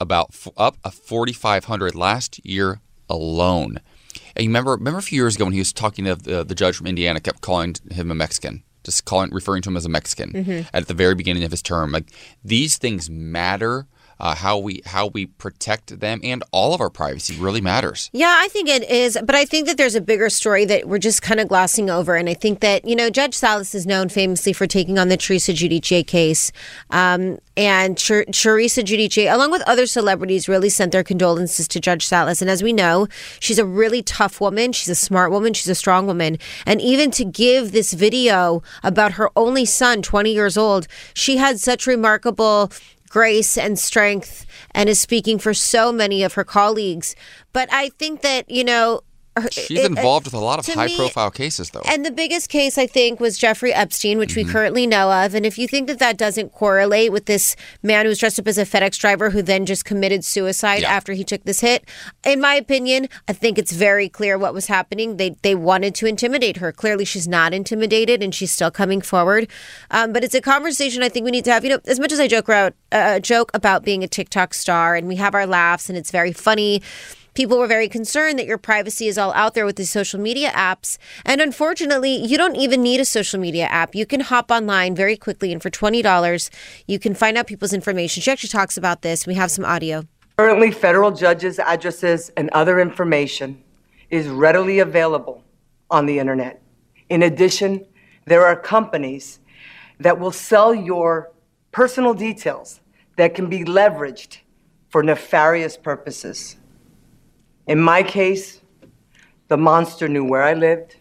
4,500 last year alone. And you remember a few years ago when he was talking to the judge from Indiana, kept calling him a Mexican, referring to him as a Mexican at the very beginning of his term. Like, these things matter. How we protect them and all of our privacy really matters. Yeah, I think it is. But I think that there's a bigger story that we're just kind of glossing over. And I think that, you know, Judge Salas is known famously for taking on the Teresa Giudice case. And Teresa Giudice, along with other celebrities, really sent their condolences to Judge Salas. And as we know, she's a really tough woman. She's a smart woman. She's a strong woman. And even to give this video about her only son, 20 years old, she had such remarkable grace and strength and is speaking for so many of her colleagues. But I think that, you know, she's involved with a lot of high-profile cases, though. And the biggest case, I think, was Jeffrey Epstein, which we currently know of. And if you think that that doesn't correlate with this man who's dressed up as a FedEx driver who then just committed suicide after he took this hit, in my opinion, I think it's very clear what was happening. They wanted to intimidate her. Clearly, she's not intimidated, and she's still coming forward. But it's a conversation I think we need to have. You know, as much as I joke about being a TikTok star, and we have our laughs, and it's very funny, people were very concerned that your privacy is all out there with these social media apps. And unfortunately, you don't even need a social media app. You can hop online very quickly, and for $20, you can find out people's information. She actually talks about this. We have some audio. Currently, federal judges' addresses and other information is readily available on the internet. In addition, there are companies that will sell your personal details that can be leveraged for nefarious purposes. In my case, the monster knew where I lived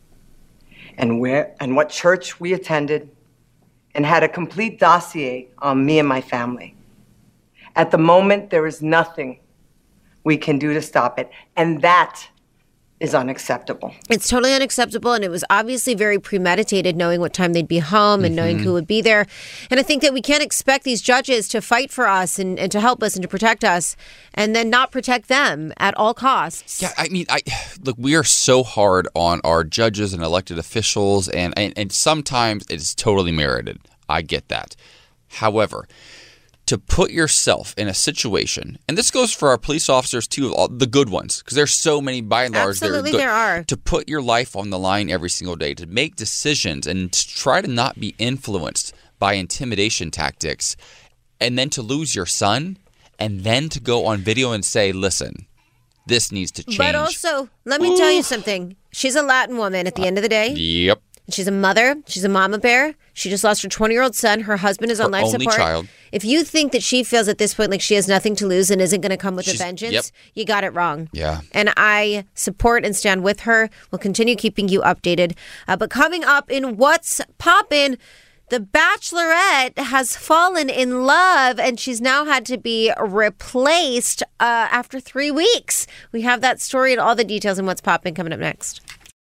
and what church we attended and had a complete dossier on me and my family. At the moment, there is nothing we can do to stop it, and that is unacceptable. It's totally unacceptable, and it was obviously very premeditated, knowing what time they'd be home and knowing who would be there. And I think that we can't expect these judges to fight for us and to help us and to protect us and then not protect them at all costs. Yeah, I mean, look, we are so hard on our judges and elected officials, and sometimes it's totally merited. I get that. However, to put yourself in a situation, and this goes for our police officers too, the good ones, because there's so many by and large. Absolutely, there are. To put your life on the line every single day, to make decisions and to try to not be influenced by intimidation tactics, and then to lose your son, and then to go on video and say, listen, this needs to change. But also, let me tell you something. She's a Latin woman at the end of the day. Yep. She's a mother. She's a mama bear. She just lost her 20-year-old son. Her husband is on life support. Child. If you think that she feels at this point like she has nothing to lose and isn't going to come with a vengeance, you got it wrong. Yeah. And I support and stand with her. We'll continue keeping you updated. But coming up in What's Poppin', the Bachelorette has fallen in love, and she's now had to be replaced after 3 weeks. We have that story and all the details in What's Poppin' coming up next.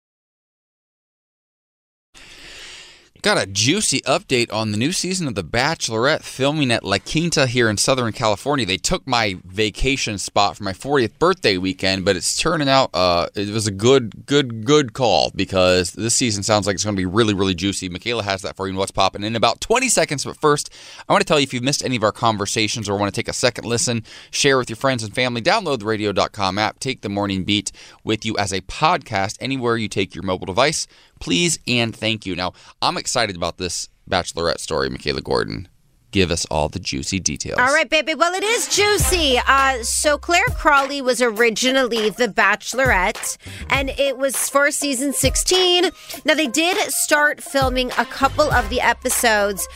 Got a juicy update on the new season of The Bachelorette filming at La Quinta here in Southern California. They took my vacation spot for my 40th birthday weekend, but it's turning out it was a good call because this season sounds like it's going to be really, really juicy. Michaela has that for you in What's Poppin' in about 20 seconds. But first, I want to tell you if you've missed any of our conversations or want to take a second listen, share with your friends and family, download the radio.com app, take the Morning Beat with you as a podcast anywhere you take your mobile device. Please and thank you. Now, I'm excited about this Bachelorette story, Michaela Gordon. Give us all the juicy details. All right, baby. Well, it is juicy. So Claire Crawley was originally The Bachelorette, and it was for season 16. Now, they did start filming a couple of the episodes,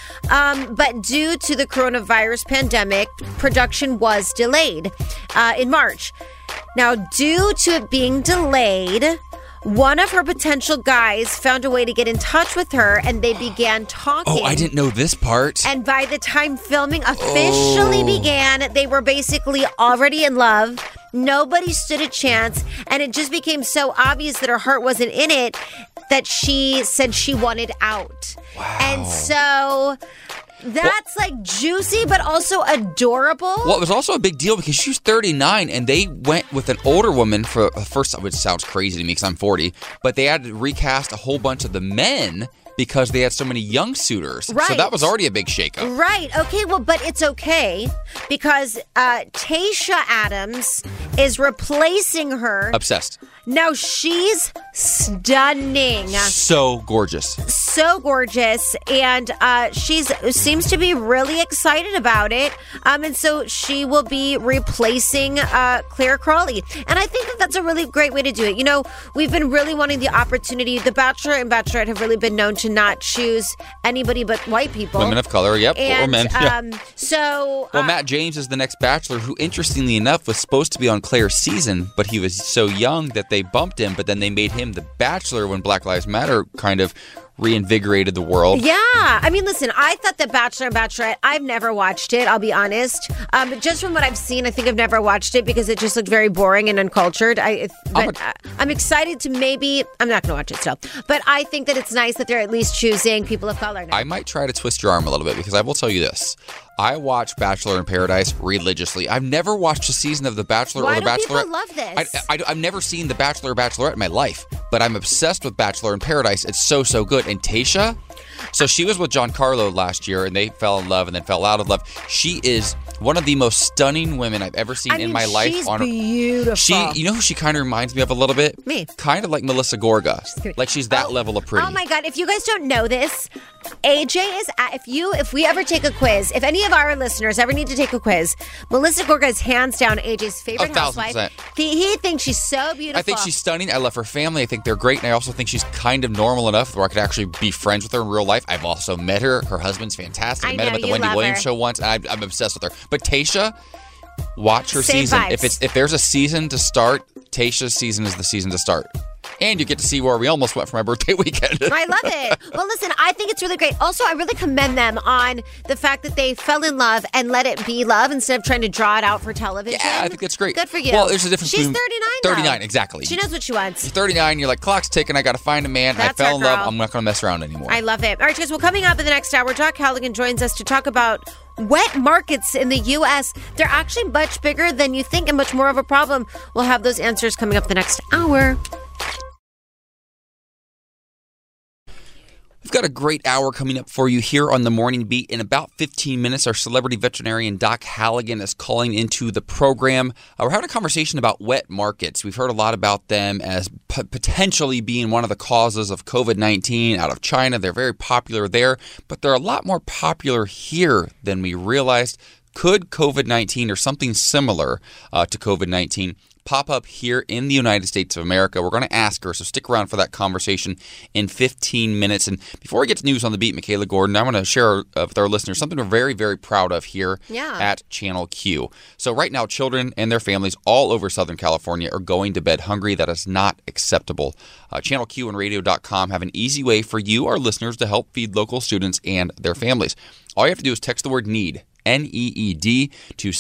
but due to the coronavirus pandemic, production was delayed in March. Now, due to it being delayed, one of her potential guys found a way to get in touch with her, and they began talking. Oh, I didn't know this part. And by the time filming officially began, they were basically already in love. Nobody stood a chance, and it just became so obvious that her heart wasn't in it that she said she wanted out. Wow. And so that's like juicy, but also adorable. Well, it was also a big deal because she was 39 and they went with an older woman for the first time, which sounds crazy to me because I'm 40, but they had to recast a whole bunch of the men because they had so many young suitors. Right. So that was already a big shakeup. Right. Okay. Well, but it's okay because Tayshia Adams is replacing her. Obsessed. Now she's stunning. So gorgeous. So gorgeous. And she seems to be really excited about it. And so she will be replacing Claire Crawley. And I think that that's a really great way to do it. You know, we've been really wanting the opportunity. The Bachelor and Bachelorette have really been known to not choose anybody but white people. Women of color, yep, and, or men. Well, Matt James is the next Bachelor, who interestingly enough was supposed to be on Claire's season, but he was so young that they bumped him, but then they made him the Bachelor when Black Lives Matter kind of reinvigorated the world. Yeah. I mean, listen, I thought The Bachelor and Bachelorette, I've never watched it, I'll be honest. Just from what I've seen, I think I've never watched it because it just looked very boring and uncultured. I'm excited to maybe, I'm not going to watch it still, but I think that it's nice that they're at least choosing people of color now. I might try to twist your arm a little bit because I will tell you this. I watch Bachelor in Paradise religiously. I've never watched a season of The Bachelor or The Bachelorette. Why do people love this? I've never seen The Bachelor or Bachelorette in my life, but I'm obsessed with Bachelor in Paradise. It's so good. And Tayshia, So she was with Giancarlo last year, and they fell in love and then fell out of love. She is one of the most stunning women I've ever seen in my life. She's beautiful. You know who she kind of reminds me of a little bit? Me. Kind of like Melissa Gorga. Like she's that level of pretty. Oh my God! If you guys don't know this, AJ is. If we ever take a quiz, if any of our listeners ever need to take a quiz, Melissa Gorga is hands down AJ's favorite housewife. 1,000%. He thinks she's so beautiful. I think she's stunning. I love her family. I think they're great, and I also think she's kind of normal enough where I could actually be friends with her in real life. I've also met her. Her husband's fantastic. I met him at the Wendy Williams show once, and I'm obsessed with her. But Tayshia, watch her Same season. vibes. If there's a season to start, Tayshia's season is the season to start. And you get to see where we almost went for my birthday weekend. I love it. Well, listen, I think it's really great. Also, I really commend them on the fact that they fell in love and let it be love instead of trying to draw it out for television. Yeah, I think that's great. Good for you. Well, there's a difference. She's between 39 39, exactly. She knows what she wants. You're 39, you're like, clock's ticking, I got to find a man. That's I fell our in love, girl. I'm not going to mess around anymore. I love it. All right, guys, well, coming up in the next hour, Doc Halligan joins us to talk about wet markets in the U.S. They're actually much bigger than you think and much more of a problem. We'll have those answers coming up the next hour. We've got a great hour coming up for you here on the Morning Beat. In about 15 minutes, our celebrity veterinarian, Doc Halligan, is calling into the program. We're having a conversation about wet markets. We've heard a lot about them as potentially being one of the causes of COVID-19 out of China. They're very popular there, but they're a lot more popular here than we realized. Could COVID-19 or something similar to COVID-19 pop up here in the United States of America? We're going to ask her, so stick around for that conversation in 15 minutes. And before we get to news on the beat, Michaela Gordon, I want to share with our listeners something we're very, very proud of here at Channel Q. So right now, children and their families all over Southern California are going to bed hungry. That is not acceptable. Channel Q and radio.com have an easy way for you, our listeners, to help feed local students and their families. All you have to do is text the word NEED, N-E-E-D, to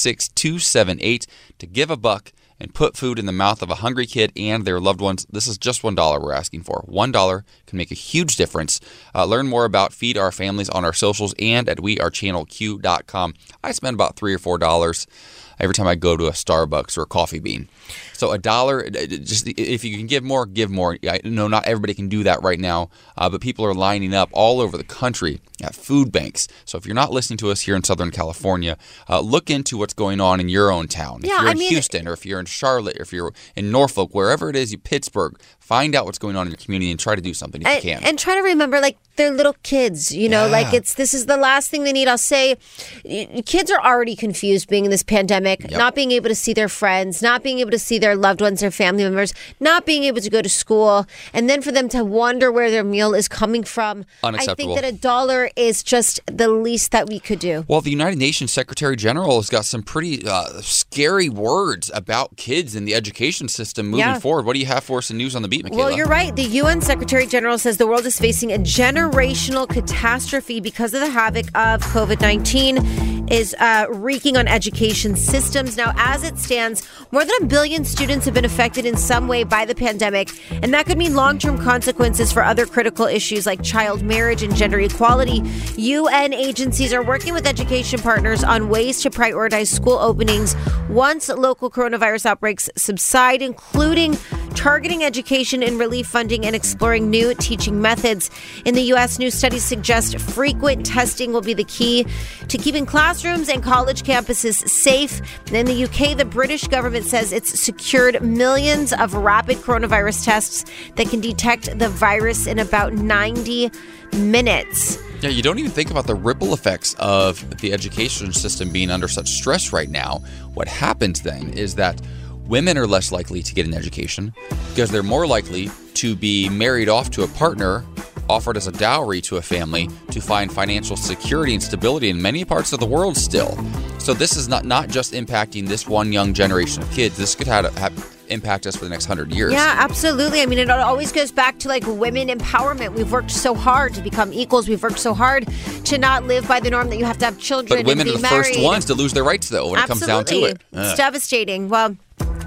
76278 to give a buck and put food in the mouth of a hungry kid and their loved ones. This is just $1 we're asking for. $1 can make a huge difference. Learn more about Feed Our Families on our socials and at wearechannelq.com. I spend about $3 or $4 every time I go to a Starbucks or a Coffee Bean. So $1, just if you can give more, give more. I know not everybody can do that right now, but people are lining up all over the country at food banks. So if you're not listening to us here in Southern California, look into what's going on in your own town. If you're in Houston, or if you're in Charlotte, or if you're in Norfolk, wherever it is, Pittsburgh, find out what's going on in your community and try to do something if you can. And try to remember, like, they're little kids, you know, like this is the last thing they need. I'll say kids are already confused being in this pandemic, not being able to see their friends, not being able to see their loved ones, their family members, not being able to go to school, and then for them to wonder where their meal is coming from. Unacceptable. I think that $1 is just the least that we could do. Well, the United Nations Secretary General has got some pretty scary words about kids in the education system moving forward. What do you have for us in news on the beat, Michaela? Well, you're right. The UN Secretary General says the world is facing a generational catastrophe because of the havoc of COVID-19 is wreaking on education systems. Now, as it stands, more than 1 billion students have been affected in some way by the pandemic, and that could mean long-term consequences for other critical issues like child marriage and gender equality. UN agencies are working with education partners on ways to prioritize school openings once local coronavirus outbreaks subside, including targeting education and relief funding and exploring new teaching methods. In the U.S., new studies suggest frequent testing will be the key to keeping classrooms and college campuses safe. In the UK, the British government says it's secured millions of rapid coronavirus tests that can detect the virus in about 90 minutes. Yeah, you don't even think about the ripple effects of the education system being under such stress right now. What happens then is that women are less likely to get an education because they're more likely to be married off to a partner, offered as a dowry to a family to find financial security and stability in many parts of the world still. So this is not just impacting this one young generation of kids. This could have impact us for the next 100 years. Yeah, absolutely. I mean, it always goes back to like women empowerment. We've worked so hard to become equals. We've worked so hard to not live by the norm that you have to have children but women and be are the married. first ones to lose their rights, though, when it comes down to it. It's devastating. Well,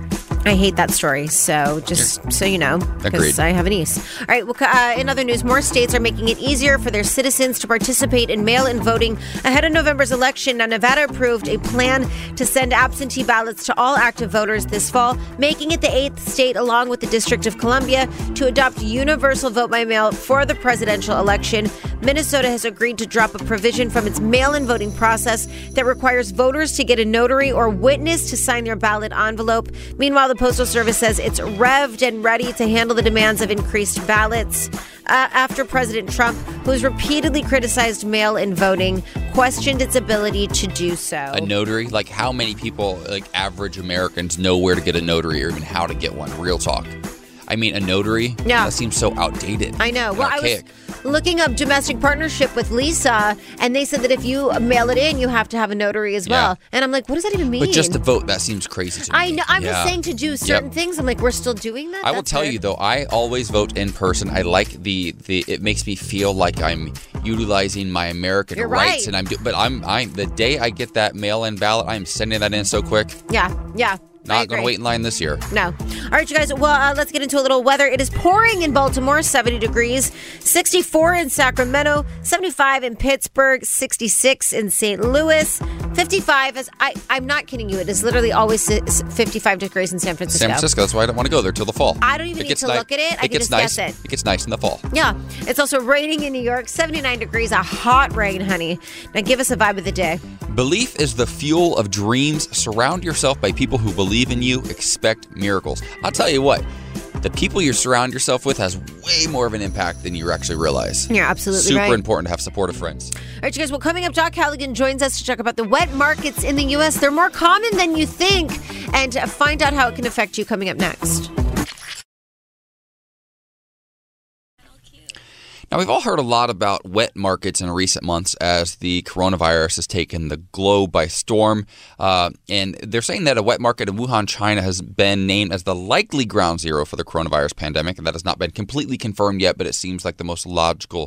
I hate that story. So just so you know, Agreed. because I have a niece. All right. Well, in other news, more states are making it easier for their citizens to participate in mail-in voting ahead of November's election. Now, Nevada approved a plan to send absentee ballots to all active voters this fall, making it the 8th state, along with the District of Columbia, to adopt universal vote by mail for the presidential election. Minnesota has agreed to drop a provision from its mail-in voting process that requires voters to get a notary or witness to sign their ballot envelope. Meanwhile, the Postal Service says it's revved and ready to handle the demands of increased ballots after President Trump, who has repeatedly criticized mail-in voting, questioned its ability to do so. A notary? Like, how many people, like average Americans, know where to get a notary or even how to get one? Real talk. I mean, a notary? Yeah. That seems so outdated. I know. Well, archaic. I was looking up domestic partnership with Lisa, and they said that if you mail it in, you have to have a notary as well. Yeah. And I'm like, what does that even mean? But just to vote, that seems crazy to me. I know. I'm Yeah. just saying to do certain things. I'm like, we're still doing that? I will That's tell weird. you though, I always vote in person. I like the it makes me feel like I'm utilizing my American You're rights, right. and I'm the day I get that mail-in ballot, I'm sending that in so quick. Yeah. I Not agree. going to wait in line this year. No. All right, you guys. Well, let's get into a little weather. It is pouring in Baltimore, 70 degrees, 64 in Sacramento, 75 in Pittsburgh, 66 in St. Louis, 55 as I'm not kidding you. It is literally always 55 degrees in San Francisco. San Francisco, that's why I don't want to go there till the fall. I don't even need to look at it. I can gets just nice. guess it. It gets nice in the fall. Yeah. It's also raining in New York, 79 degrees, a hot rain, honey. Now give us a vibe of the day. Belief is the fuel of dreams. Surround yourself by people who believe in you. Expect miracles. I'll tell you what, the people you surround yourself with has way more of an impact than you actually realize. You're absolutely Super right. important to have supportive friends. All right, you guys. Well, coming up, Doc Halligan joins us to talk about the wet markets in the U.S. They're more common than you think, and find out how it can affect you coming up next. Now, we've all heard a lot about wet markets in recent months as the coronavirus has taken the globe by storm. And they're saying that a wet market in Wuhan, China has been named as the likely ground zero for the coronavirus pandemic. And that has not been completely confirmed yet, but it seems like the most logical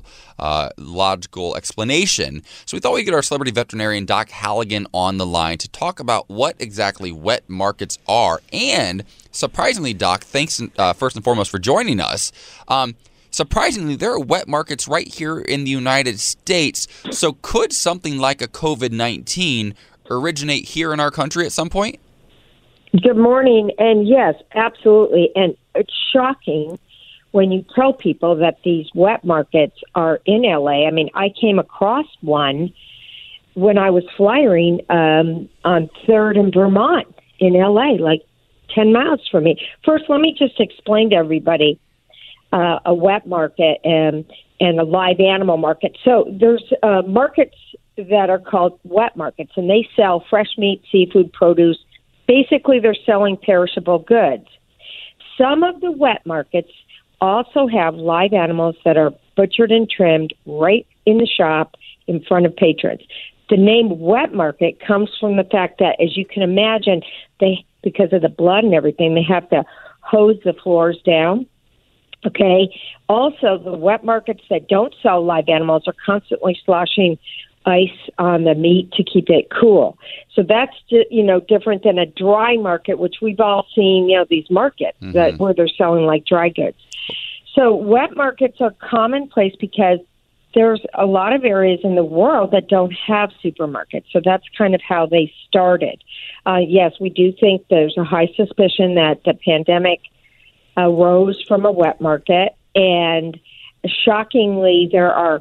explanation. So we thought we'd get our celebrity veterinarian, Doc Halligan, on the line to talk about what exactly wet markets are. And surprisingly, Doc, thanks first and foremost for joining us. Surprisingly, there are wet markets right here in the United States. So could something like a COVID-19 originate here in our country at some point? Good morning. And yes, absolutely. And it's shocking when you tell people that these wet markets are in LA. I mean, I came across one when I was flying on 3rd and Vermont in LA, like 10 miles from me. First, let me just explain to everybody a wet market and a live animal market. So there's markets that are called wet markets, and they sell fresh meat, seafood, produce. Basically, they're selling perishable goods. Some of the wet markets also have live animals that are butchered and trimmed right in the shop in front of patrons. The name wet market comes from the fact that, as you can imagine, because of the blood and everything, they have to hose the floors down. Okay. Also, the wet markets that don't sell live animals are constantly sloshing ice on the meat to keep it cool. So that's, different than a dry market, which we've all seen, these markets where they're selling like dry goods. So wet markets are commonplace because there's a lot of areas in the world that don't have supermarkets. So that's kind of how they started. Yes, we do think there's a high suspicion that the pandemic arose from a wet market, and shockingly, there are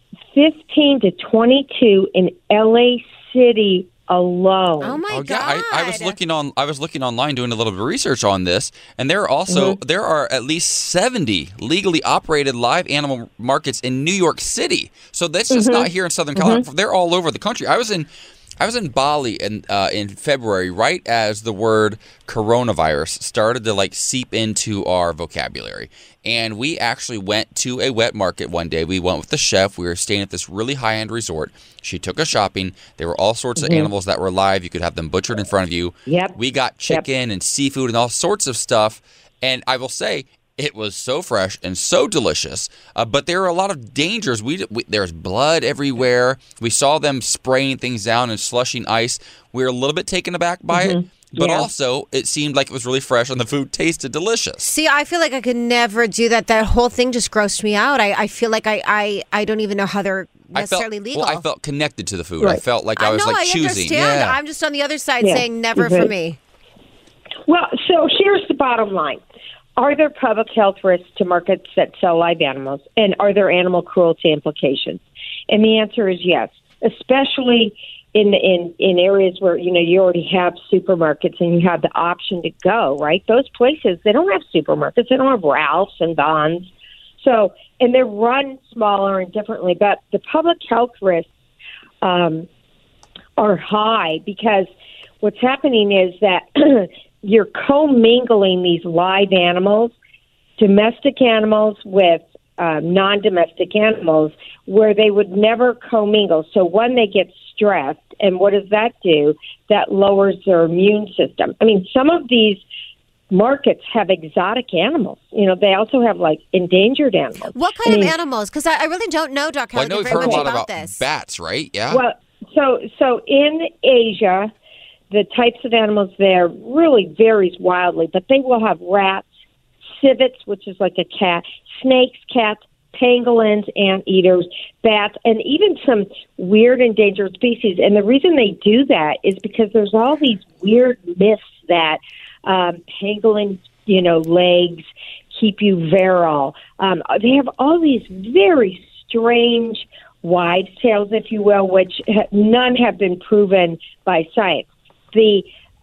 15 to 22 in LA City alone. Oh my God! Yeah, I was looking online doing a little bit of research on this, and there are also there are at least 70 legally operated live animal markets in New York City. So that's just not here in Southern California. They're all over the country. I was in Bali in February, right as the word coronavirus started to seep into our vocabulary. And we actually went to a wet market one day. We went with the chef. We were staying at this really high-end resort. She took us shopping. There were all sorts of animals that were live. You could have them butchered in front of you. Yep. We got chicken and seafood and all sorts of stuff. And I will say, it was so fresh and so delicious, but there are a lot of dangers. There's blood everywhere. We saw them spraying things down and slushing ice. We were a little bit taken aback by it, But Yeah. also, it seemed like it was really fresh and the food tasted delicious. See, I feel like I could never do that. That whole thing just grossed me out. I feel like I don't even know how they're necessarily legal. Well, I felt connected to the food. I Right. felt like I was know, like I choosing. understand. Yeah. I'm just on the other side Yeah. saying never for Right. me. Well, so here's the bottom line. Are there public health risks to markets that sell live animals, and are there animal cruelty implications? And the answer is yes, especially in areas where, you already have supermarkets and you have the option to go, right? Those places, they don't have supermarkets. They don't have Ralph's and Vons. So, and they're run smaller and differently, but the public health risks are high because what's happening is that you're commingling these live animals, domestic animals with non-domestic animals, where they would never commingle. So one, they get stressed, and what does that do? That lowers their immune system. I mean, some of these markets have exotic animals. They also have like endangered animals. What kind of animals? Because I really don't know, Doc. Well, I know we've very heard a much lot about this. bats, right? Yeah. Well, so in Asia, the types of animals there really varies wildly, but they will have rats, civets, which is like a cat, snakes, cats, pangolins, anteaters, bats, and even some weird endangered species. And the reason they do that is because there's all these weird myths that pangolin, legs keep you virile. They have all these very strange wives' tales, if you will, which none have been proven by science. The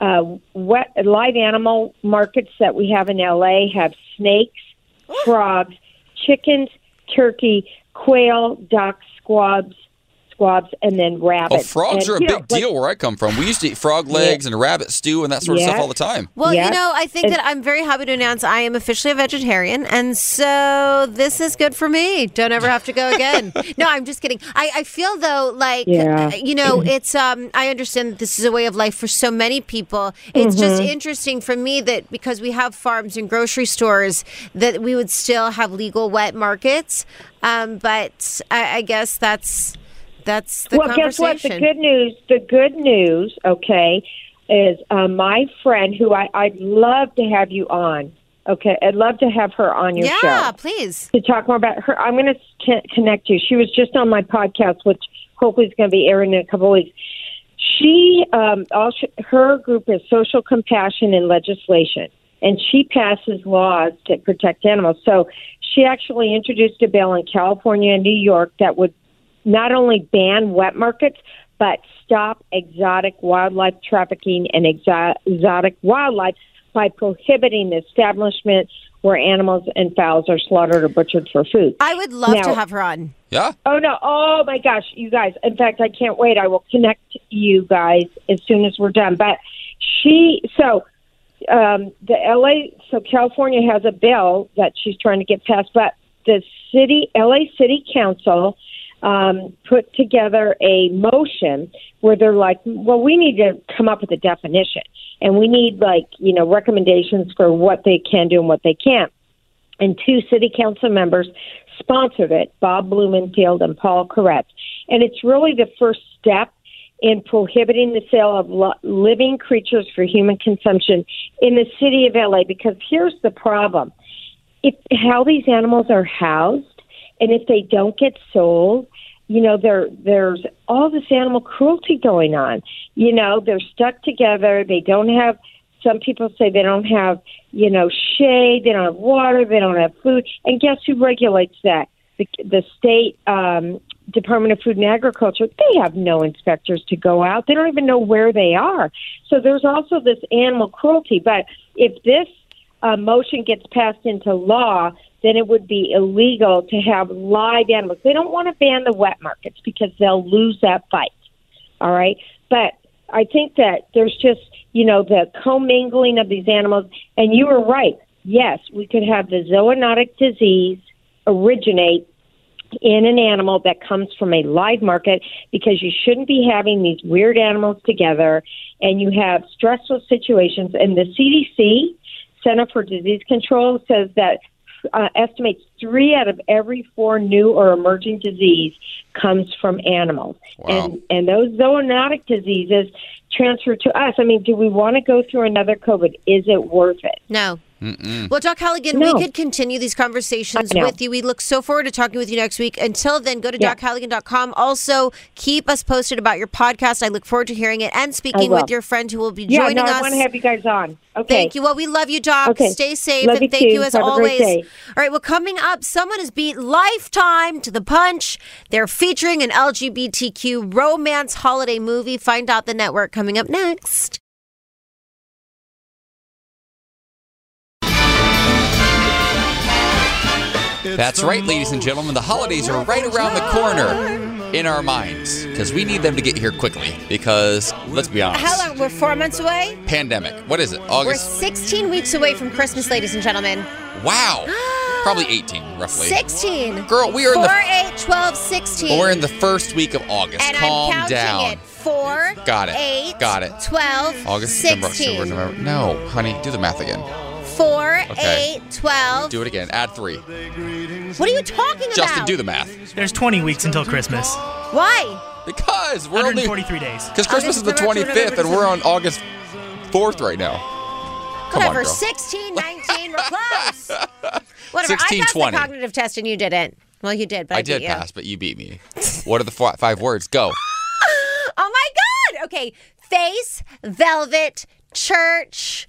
live animal markets that we have in LA have snakes, frogs, chickens, turkey, quail, ducks, squabs, and then rabbits. Oh, frogs are a big deal where I come from. We used to eat frog legs and rabbit stew and that sort of stuff all the time. Well, I think that I'm very happy to announce I am officially a vegetarian, and so this is good for me. Don't ever have to go again. No, I'm just kidding. I feel, though, like, it's, I understand that this is a way of life for so many people. It's just interesting for me that because we have farms and grocery stores, that we would still have legal wet markets. But I guess that's the conversation. Guess what? The good news, okay, is my friend who I'd love to have you on. Okay, I'd love to have her on your show. Yeah, please. To talk more about her. I'm going to connect you. She was just on my podcast, which hopefully is going to be airing in a couple of weeks. She, her group is Social Compassion and Legislation, and she passes laws to protect animals. So she actually introduced a bill in California and New York that would not only ban wet markets, but stop exotic wildlife trafficking and exotic wildlife by prohibiting the establishment where animals and fowls are slaughtered or butchered for food. I would love to have her on. Yeah? Oh, no. Oh, my gosh, you guys. In fact, I can't wait. I will connect you guys as soon as we're done. But California has a bill that she's trying to get passed, but the LA City Council put together a motion where they're like, well, we need to come up with a definition, and we need recommendations for what they can do and what they can't. And 2 city council members sponsored it, Bob Blumenfield and Paul Koretz. And it's really the first step in prohibiting the sale of living creatures for human consumption in the city of LA, because here's the problem. How these animals are housed, and if they don't get sold, there's all this animal cruelty going on. They're stuck together. They don't have, some people say they don't have, shade, they don't have water, they don't have food. And guess who regulates that? The state Department of Food and Agriculture. They have no inspectors to go out. They don't even know where they are. So there's also this animal cruelty. But if this motion gets passed into law, then it would be illegal to have live animals. They don't want to ban the wet markets because they'll lose that fight. All right? But I think that there's just, the commingling of these animals. And you were right. Yes, we could have the zoonotic disease originate in an animal that comes from a live market, because you shouldn't be having these weird animals together, and you have stressful situations. And the CDC, Center for Disease Control, says that estimates 3 out of every 4 new or emerging disease comes from animals. Wow. And those zoonotic diseases transfer to us. I mean, do we want to go through another COVID? Is it worth it? No. Mm-mm. Well, Doc Halligan, we could continue these conversations with you. We look so forward to talking with you next week. Until then, go to DocHalligan.com. Also, keep us posted about your podcast. I look forward to hearing it and speaking with your friend who will be joining us. I want to have you guys on. Okay. Thank you. Well, we love you, Doc. Okay. Stay safe, Love and you thank too. you as Have a always. great day. All right, well, coming up, someone has beat Lifetime to the punch. They're featuring an LGBTQ romance holiday movie. Find out the network coming up next. That's right, ladies and gentlemen. The holidays are right around the corner in our minds because we need them to get here quickly because, let's be honest. How long? We're 4 months away? Pandemic. What is it? We're August? 16 weeks away from Christmas, ladies and gentlemen. Wow. Probably 18, roughly. 16. Girl, we are in 4, the... 8, 12, 16. Well, we're in the first week of August. And Calm I'm counting down. it. 4, Got it. 8, Got it. 12, August, 16. September, October, November. No, honey, do the math again. 4, Okay. 8, 12. Do it again. Add 3. What are you talking about? Justin, do the math. There's 20 weeks until Christmas. Why? Because we're 143 days. Because Christmas is the November, 25th, and we're on August 4th right now. Come Whatever. on, girl. 16, 19, we're close. Whatever. 16, I passed 20. the cognitive test and you didn't. Well, you did, but I did beat you. pass, but you beat me. What are the 5 words? Go. Oh my God. Okay. Face, velvet, church,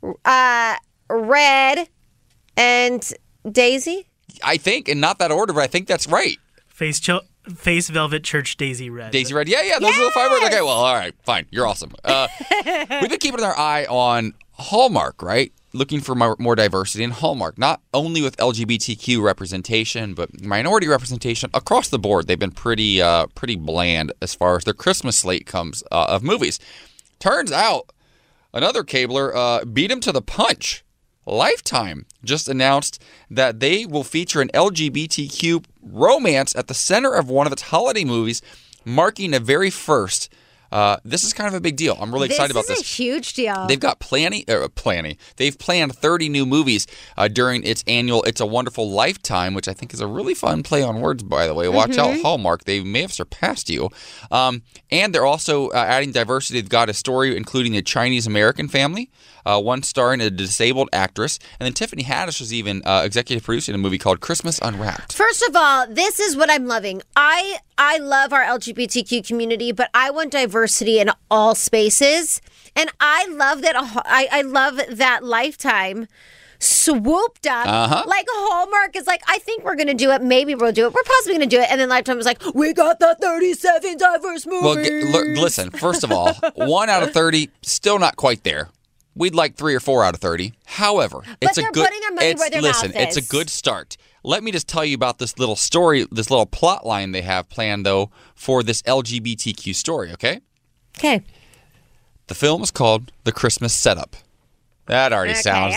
red, and daisy. I think, and not that order, but I think that's right. Face, velvet, church, daisy, red. Daisy Red. Yeah, those are the 5 words. Okay, well, all right, fine. You're awesome. We've been keeping our eye on Hallmark, right? Looking for more diversity in Hallmark, not only with LGBTQ representation, but minority representation across the board. They've been pretty bland as far as their Christmas slate comes of movies. Turns out another cabler beat him to the punch. Lifetime just announced that they will feature an LGBTQ romance at the center of one of its holiday movies, marking a very first. This is kind of a big deal. I'm really excited about this. This is a huge deal. They've got They've planned 30 new movies during its annual It's a Wonderful Lifetime, which I think is a really fun play on words, by the way. Watch out, Hallmark. They may have surpassed you. And they're also adding diversity. They've got a story including a Chinese-American family, one starring a disabled actress, and then Tiffany Haddish is even executive producing a movie called Christmas Unwrapped. First of all, this is what I'm loving. I love our LGBTQ community, but I want diversity in all spaces. And I love that. I love that Lifetime swooped up. Like Hallmark is like, I think we're going to do it. Maybe we'll do it. We're possibly going to do it. And then Lifetime was like, we got the 37 diverse movies. Well, listen, first of all, 1 out of 30, still not quite there. We'd like 3 or 4 out of 30. However, it's a good. Putting their money where their mouth is. It's a good start. Let me just tell you about this little story, this little plot line they have planned, though, for this LGBTQ story, okay? Okay. The film is called The Christmas Setup. That already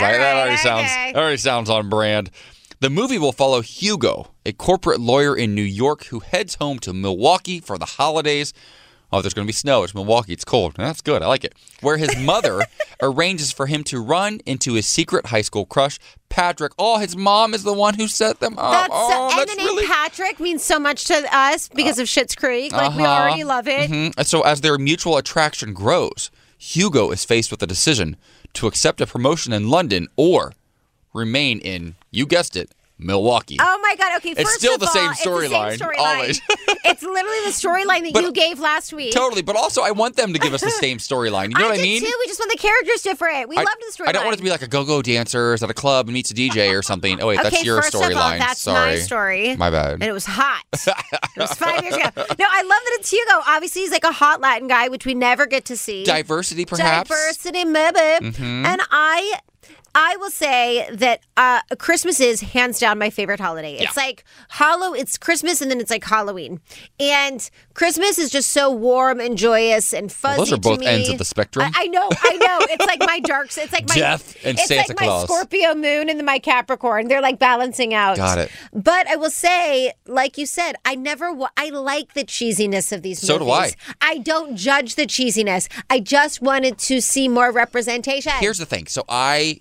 sounds on brand. The movie will follow Hugo, a corporate lawyer in New York who heads home to Milwaukee for the holidays. Oh, there's going to be snow. It's Milwaukee. It's cold. That's good. I like it. Where his mother arranges for him to run into his secret high school crush, Patrick. Oh, his mom is the one who set them up. And the name Patrick means so much to us because of Schitt's Creek. Like, we already love it. And so as their mutual attraction grows, Hugo is faced with a decision to accept a promotion in London or remain in, you guessed it, Milwaukee. Oh my God! Okay, it's still the same storyline. Always. It's literally the storyline that you gave last week. Totally, but also I want them to give us the same storyline. You know what I mean? Too. We just want the characters different. We loved the storyline. I don't want it to be like a go-go dancers at a club and meets a DJ or something. Oh wait, that's your storyline. That's Sorry. my story. My bad. And it was hot. It was 5 years ago. No, I love that it's Hugo. Obviously, he's like a hot Latin guy, which we never get to see. Diversity, perhaps. Diversity, maybe. And I will say that Christmas is hands down my favorite holiday. It's like it's Christmas and then it's like Halloween. And Christmas is just so warm and joyous and fuzzy. Those are both to me. ends of the spectrum. I know. It's like my darks. It's like my death and Santa Claus. It's like my Scorpio moon and my Capricorn. They're like balancing out. Got it. But I will say, like you said, I like the cheesiness of these movies. So do I. I don't judge the cheesiness. I just wanted to see more representation. Here's the thing. So I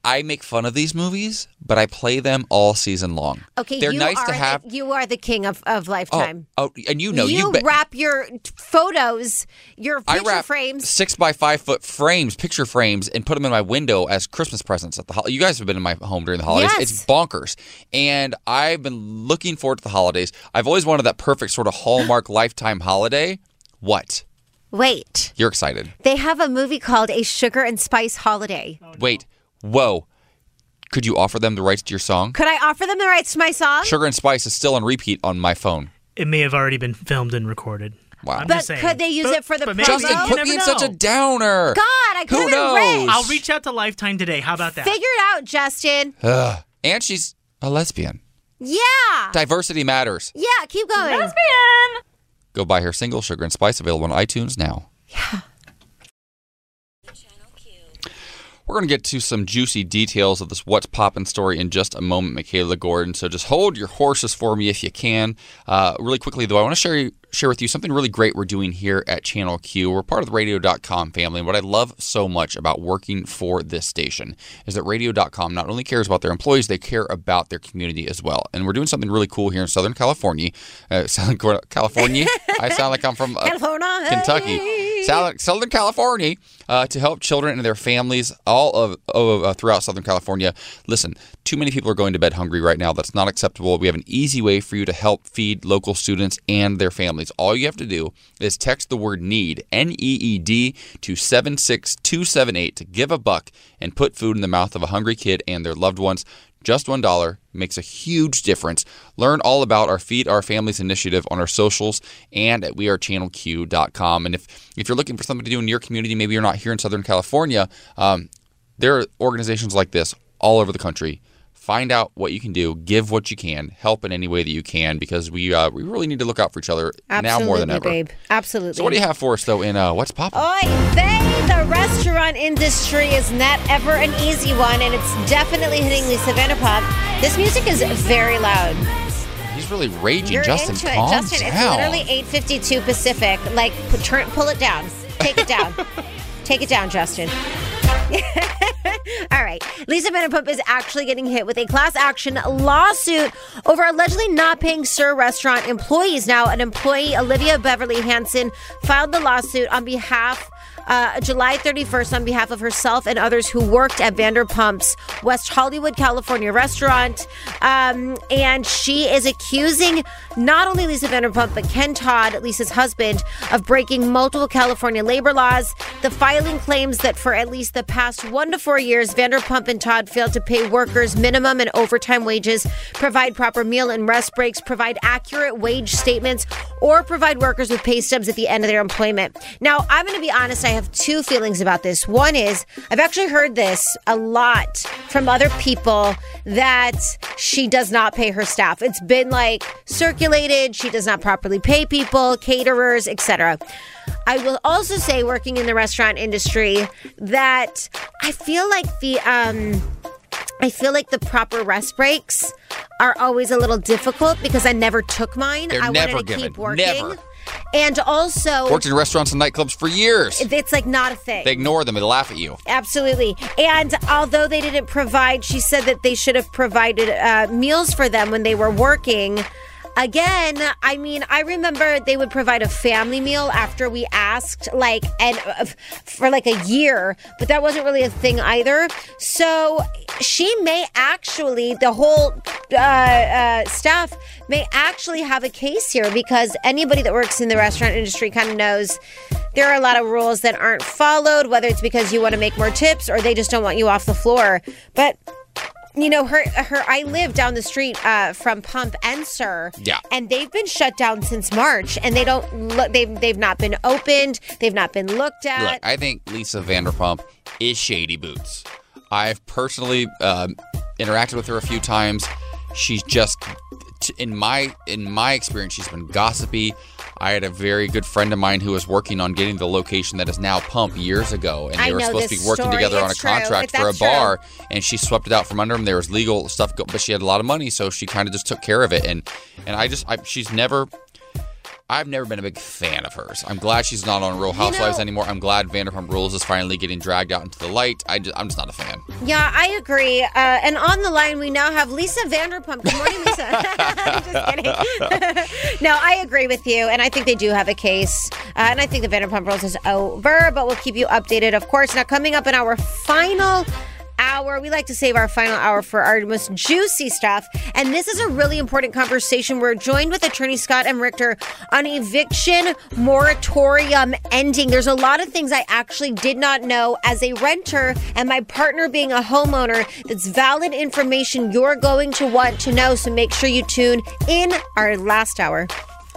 I make fun of these movies, but I play them all season long. Okay, they're nice to have. You are the king of Lifetime. Oh, and you wrap your photos, your picture I wrap frames, 6 by 5 foot frames, picture frames, and put them in my window as Christmas presents at the. You guys have been in my home during the holidays. Yes. It's bonkers, and I've been looking forward to the holidays. I've always wanted that perfect sort of Hallmark Lifetime holiday. What? Wait. You're excited. They have a movie called A Sugar and Spice Holiday. Oh, no. Wait. Whoa. Could you offer them the rights to your song? Could I offer them the rights to my song? Sugar and Spice is still on repeat on my phone. It may have already been filmed and recorded. Wow. I'm But just saying. could they use it for the promo? Justin, you put never me in know. such a downer. God, I could Who have been knows? rich. I'll reach out to Lifetime today. How about that? Figure it out, Justin. And she's a lesbian. Yeah. Diversity matters. Yeah, keep going. Lesbian! Go buy her single, Sugar and Spice, available on iTunes now. Yeah. We're going to get to some juicy details of this What's Poppin' story in just a moment, Michaela Gordon. So just hold your horses for me if you can. Really quickly, though, I want to share with you something really great we're doing here at Channel Q. We're part of the Radio.com family, and what I love so much about working for this station is that Radio.com not only cares about their employees, they care about their community as well. And we're doing something really cool here in Southern California. California? I sound like I'm from California. Kentucky. Southern California, to help children and their families all of throughout Southern California. Listen, too many people are going to bed hungry right now. That's not acceptable. We have an easy way for you to help feed local students and their families. All you have to do is text the word NEED, N-E-E-D, to 76278 to give $1 and put food in the mouth of a hungry kid and their loved ones. Just $1 makes a huge difference. Learn all about our Feed Our Families initiative on our socials and at wearechannelq.com. And if you're looking for something to do in your community, maybe you're not here in Southern California, there are organizations like this all over the country. Find out what you can do, give what you can, help in any way that you can, because we really need to look out for each other now more than ever. Babe. Absolutely. So what do you have for us, though, in What's Poppin'? Oy vey, the restaurant industry is not ever an easy one, and it's definitely hitting Lisa Vanderpump. This music is very loud. He's really raging. You're Justin, into it. calm Justin, down. It's literally 8:52 Pacific. Like, pull it down. Take it down. Take it down, Justin. All right. Lisa Vanderpump is actually getting hit with a class action lawsuit over allegedly not paying Sir restaurant employees. Now, an employee, Olivia Beverly Hansen, filed the lawsuit on behalf July 31st on behalf of herself and others who worked at Vanderpump's West Hollywood, California restaurant. And she is accusing not only Lisa Vanderpump, but Ken Todd, Lisa's husband, of breaking multiple California labor laws. The filing claims that for at least the past 1 to 4 years, Vanderpump and Todd failed to pay workers minimum and overtime wages, provide proper meal and rest breaks, provide accurate wage statements, or provide workers with pay stubs at the end of their employment. Now, I'm going to be honest, I have two feelings about this. One is, I've actually heard this a lot from other people that she does not pay her staff. It's been like circulated. She does not properly pay people, caterers, etc. I will also say, working in the restaurant industry, that I feel like the proper rest breaks are always a little difficult because I never took mine. They're I never wanted to given. keep working. Never. And also, Worked in restaurants and nightclubs for years. it's like not a thing. They ignore them. They laugh at you. Absolutely. And although they didn't provide, she said that they should have provided meals for them when they were working. Again, I mean, I remember they would provide a family meal after we asked, for like a year, but that wasn't really a thing either. So she may actually, the whole staff may actually have a case here, because anybody that works in the restaurant industry kind of knows there are a lot of rules that aren't followed, whether it's because you want to make more tips or they just don't want you off the floor. But you know, I live down the street from Pump and Sir. Yeah. And they've been shut down since March, and they don't look, they've not been opened, they've not been looked at. Look, I think Lisa Vanderpump is shady boots. I've personally interacted with her a few times. She's just, in my experience, she's been gossipy. I had a very good friend of mine who was working on getting the location that is now Pump years ago, and they were supposed to be working together on a contract for a bar, and she swept it out from under them. There was legal stuff, but she had a lot of money, so she kind of just took care of it. And she's never. I've never been a big fan of hers. I'm glad she's not on Real Housewives anymore. I'm glad Vanderpump Rules is finally getting dragged out into the light. I'm just not a fan. Yeah, I agree. And on the line, we now have Lisa Vanderpump. Good morning, Lisa. Just kidding. No, I agree with you, and I think they do have a case. And I think the Vanderpump Rules is over, but we'll keep you updated, of course. Now, coming up in our final hour, we like to save our final hour for our most juicy stuff, and this is a really important conversation. We're joined with attorney Scott M. Richter on eviction moratorium ending. There's a lot of things I actually did not know as a renter, and my partner being a homeowner. That's valid information you're going to want to know, so make sure you tune in our last hour.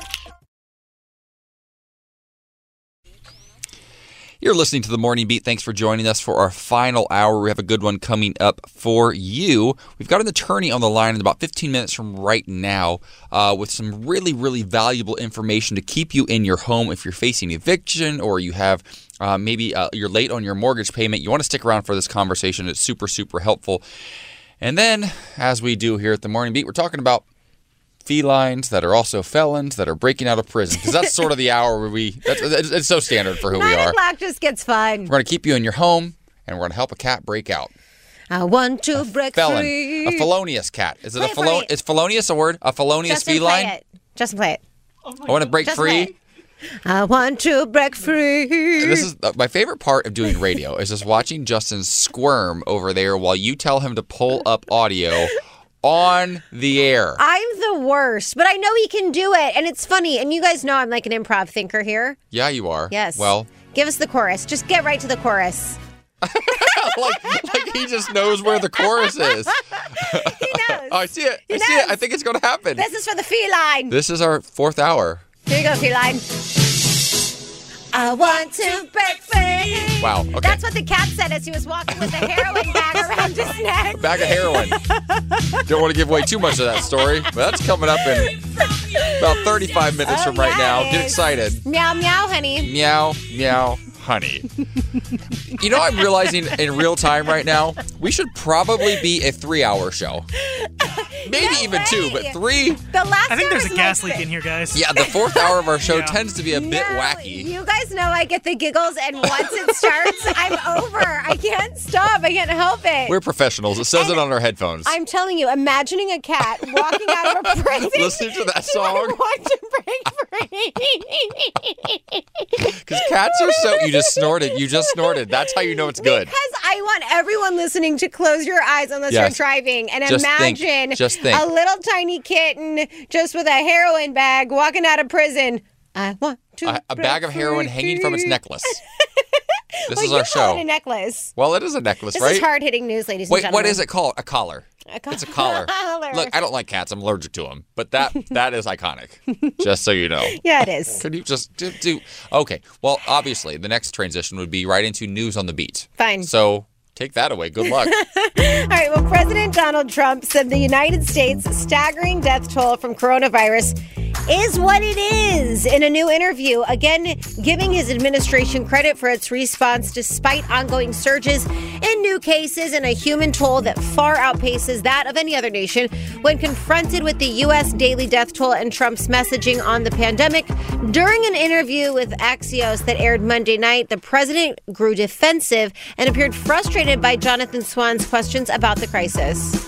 You're listening to The Morning Beat. Thanks for joining us for our final hour. We have a good one coming up for you. We've got an attorney on the line in about 15 minutes from right now with some really, really valuable information to keep you in your home if you're facing eviction or you have maybe you're late on your mortgage payment. You want to stick around for this conversation. It's super, super helpful. And then, as we do here at The Morning Beat, we're talking about felines that are also felons that are breaking out of prison, because that's sort of the hour where it's so standard for who we 9 are. o'clock just gets fun. We're going to keep you in your home, and we're going to help a cat break out. I want to break free. A felonious cat. Is it Play it for me. Is felonious a word? A felonious Justin, feline? play it. Justin, play it. I want to break Just free. play it. I want to break free. This is my favorite part of doing radio is just watching Justin squirm over there while you tell him to pull up audio on the air. I'm the worst, but I know he can do it, and it's funny. And you guys know I'm like an improv thinker here. Yeah, you are. Yes. Well, give us the chorus. Just get right to the chorus. like he just knows where the chorus is. He knows. Oh, I see it. He I see it. knows. I think it's going to happen. This is for the feline. This is our 4th hour. Here you go, feline. I want to break free. Wow. Okay. That's what the cat said as he was walking with a heroin bag around his neck. A bag of heroin. Don't want to give away too much of that story, but that's coming up in about 35 minutes from right now. Get excited. Meow, meow, honey. Meow, meow, honey. You know, I'm realizing in real time right now, we should probably be a 3-hour show. Maybe even 2, but 3. The last I think hour there's is a gas like leak in here, guys. Yeah, the 4th hour of our show Yeah. tends to be a bit wacky. You guys know I get the giggles, and once it starts, I'm over. I can't stop. I can't help it. We're professionals. It says it on our headphones. I'm telling you, imagining a cat walking out of a prison. Listening to that song. I want to break free. Because cats are so... You just snorted. That's how you know it's good. Because I want everyone listening to close your eyes unless Yes. you're driving and Just think. imagine Just think. a little tiny kitten just with a heroin bag walking out of prison. I want to A bag of heroin break hanging from its free. necklace. This Well, is you our call show. it a necklace. Well, it is a necklace, This right? is hard-hitting news, ladies and Wait, gentlemen. what is it called? A collar. It's a collar. Collar. Look, I don't like cats. I'm allergic to them. But that is iconic. Just so you know. Yeah, it is. Could you just do... Okay. Well, obviously, the next transition would be right into news on the beat. Fine. So take that away. Good luck. All right, well, President Donald Trump said the United States' staggering death toll from coronavirus is what it is in a new interview, again giving his administration credit for its response despite ongoing surges in new cases and a human toll that far outpaces that of any other nation. When confronted with the U.S. daily death toll and Trump's messaging on the pandemic, during an interview with Axios that aired Monday night, the president grew defensive and appeared frustrated by Jonathan Swan's questions about the crisis.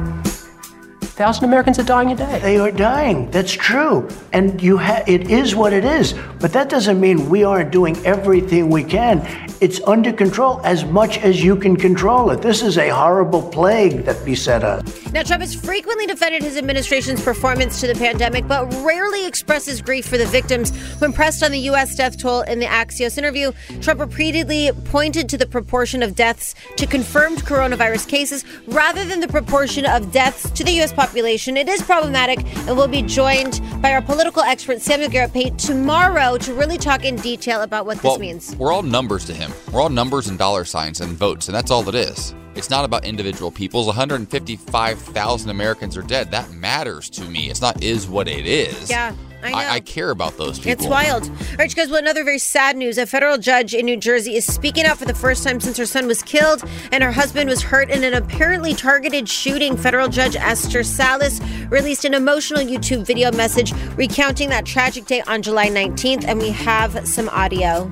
1,000 Americans are dying a day. They are dying. That's true. And it is what it is. But that doesn't mean we aren't doing everything we can. It's under control as much as you can control it. This is a horrible plague that beset us. Now, Trump has frequently defended his administration's performance to the pandemic, but rarely expresses grief for the victims. When pressed on the U.S. death toll in the Axios interview, Trump repeatedly pointed to the proportion of deaths to confirmed coronavirus cases rather than the proportion of deaths to the U.S. population. It is problematic, and we'll be joined by our political expert, Samuel Garrett-Pate, tomorrow to really talk in detail about what this means. We're all numbers to him. We're all numbers and dollar signs and votes, and that's all it is. It's not about individual peoples. 155,000 Americans are dead. That matters to me. It's not is what it is. Yeah. I care about those people. It's wild. All right, you guys, well, another very sad news. A federal judge in New Jersey is speaking out for the first time since her son was killed and her husband was hurt in an apparently targeted shooting. Federal Judge Esther Salas released an emotional YouTube video message recounting that tragic day on July 19th, and we have some audio.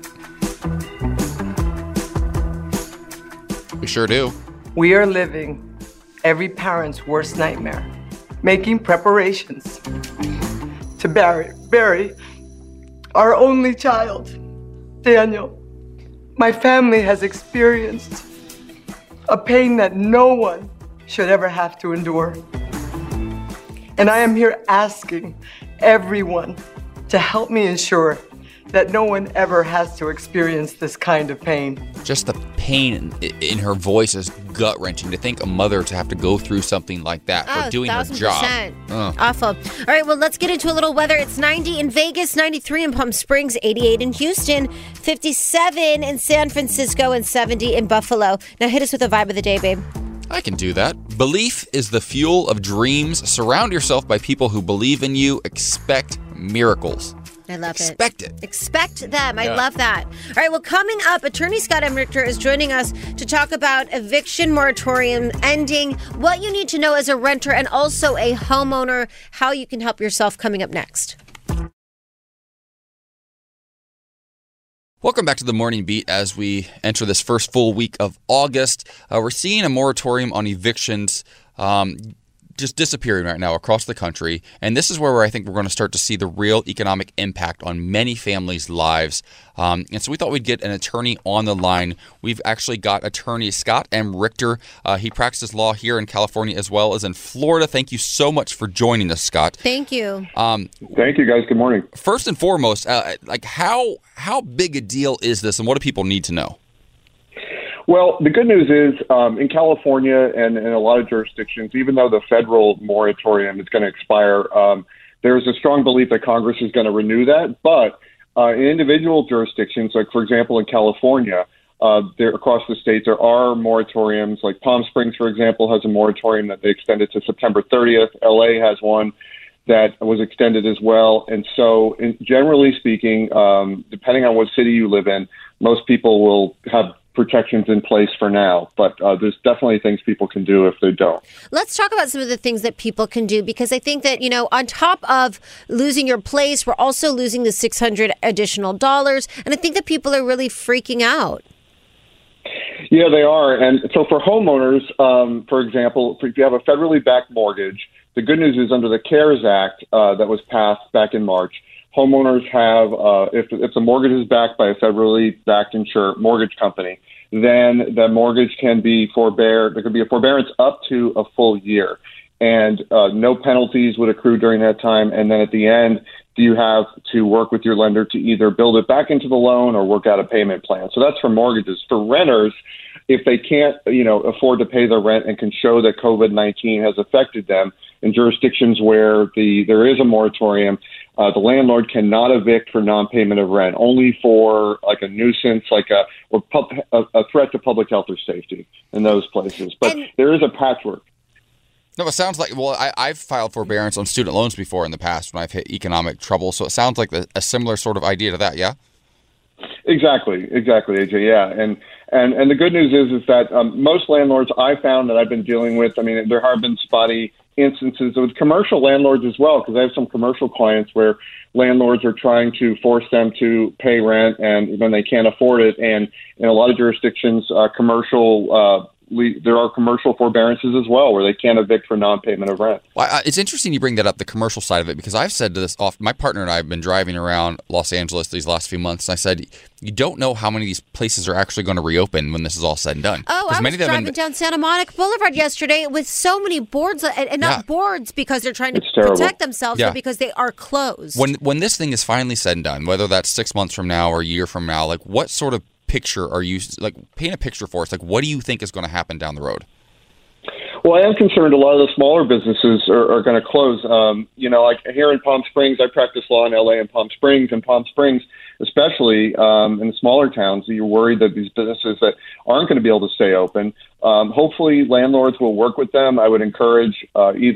We sure do. We are living every parent's worst nightmare, making preparations to bury our only child, Daniel. My family has experienced a pain that no one should ever have to endure. And I am here asking everyone to help me ensure that no one ever has to experience this kind of pain. Just the pain in her voice is gut-wrenching. To think a mother to have to go through something like that for doing her job. Awful. All right, well, let's get into a little weather. It's 90 in Vegas, 93 in Palm Springs, 88 in Houston, 57 in San Francisco, and 70 in Buffalo. Now hit us with a vibe of the day, babe. I can do that. Belief is the fuel of dreams. Surround yourself by people who believe in you. Expect miracles. I love Expect it. Expect them. I love that. All right, well, coming up, attorney Scott M. Richter is joining us to talk about eviction moratorium ending, what you need to know as a renter and also a homeowner, how you can help yourself, coming up next. Welcome back to the Morning Beat. As we enter this first full week of August, we're seeing a moratorium on evictions just disappearing right now across the country. And this is where I think we're going to start to see the real economic impact on many families' lives. And so we thought we'd get an attorney on the line. We've actually got attorney Scott M. Richter. He practices law here in California as well as in Florida. Thank you so much for joining us, Scott. Thank you. Thank you, guys. Good morning. First and foremost, how big a deal is this, and what do people need to know? Well, the good news is in California and in a lot of jurisdictions, even though the federal moratorium is going to expire, there's a strong belief that Congress is going to renew that. But in individual jurisdictions, like, for example, in California, across the state, there are moratoriums. Like Palm Springs, for example, has a moratorium that they extended to September 30th. LA has one that was extended as well. And so generally speaking, depending on what city you live in, most people will have protections in place for now, but there's definitely things people can do if they don't. Let's talk about some of the things that people can do, because I think that, on top of losing your place, we're also losing the $600 additional, and I think that people are really freaking out. Yeah, they are. And so for homeowners, for example, if you have a federally backed mortgage, the good news is under the CARES Act that was passed back in March, homeowners have, if the mortgage is backed by a federally backed mortgage company, then the mortgage can be there could be a forbearance up to a full year. And no penalties would accrue during that time. And then at the end, you have to work with your lender to either build it back into the loan or work out a payment plan. So that's for mortgages. For renters, if they can't, afford to pay their rent and can show that COVID-19 has affected them in jurisdictions where there is a moratorium, the landlord cannot evict for non-payment of rent, only for like a nuisance, or a threat to public health or safety in those places. But there is a patchwork. No, it sounds like, I've filed forbearance on student loans before in the past when I've hit economic trouble. So it sounds like a similar sort of idea to that, yeah? Exactly, AJ. Yeah, and the good news is that most landlords I found that I've been dealing with, there have been spotty instances with commercial landlords as well, because I have some commercial clients where landlords are trying to force them to pay rent and when they can't afford it. And in a lot of jurisdictions, there are commercial forbearances as well where they can't evict for non-payment of rent. Well, it's interesting you bring that up, the commercial side of it, because I've said to this often. My partner and I have been driving around Los Angeles these last few months, and I said, you don't know how many of these places are actually going to reopen when this is all said and done. Oh, I was driving down Santa Monica Boulevard yesterday with so many boards, and not boards because they're trying to protect themselves, but because they are closed. When this thing is finally said and done, whether that's 6 months from now or a year from now, like what sort of picture are you, paint a picture for us, what do you think is going to happen down the road? Well, I am concerned a lot of the smaller businesses are going to close. Like here in Palm Springs, I practice law in LA and Palm Springs, especially in the smaller towns, you're worried that these businesses that aren't going to be able to stay open. Hopefully landlords will work with them. I would encourage either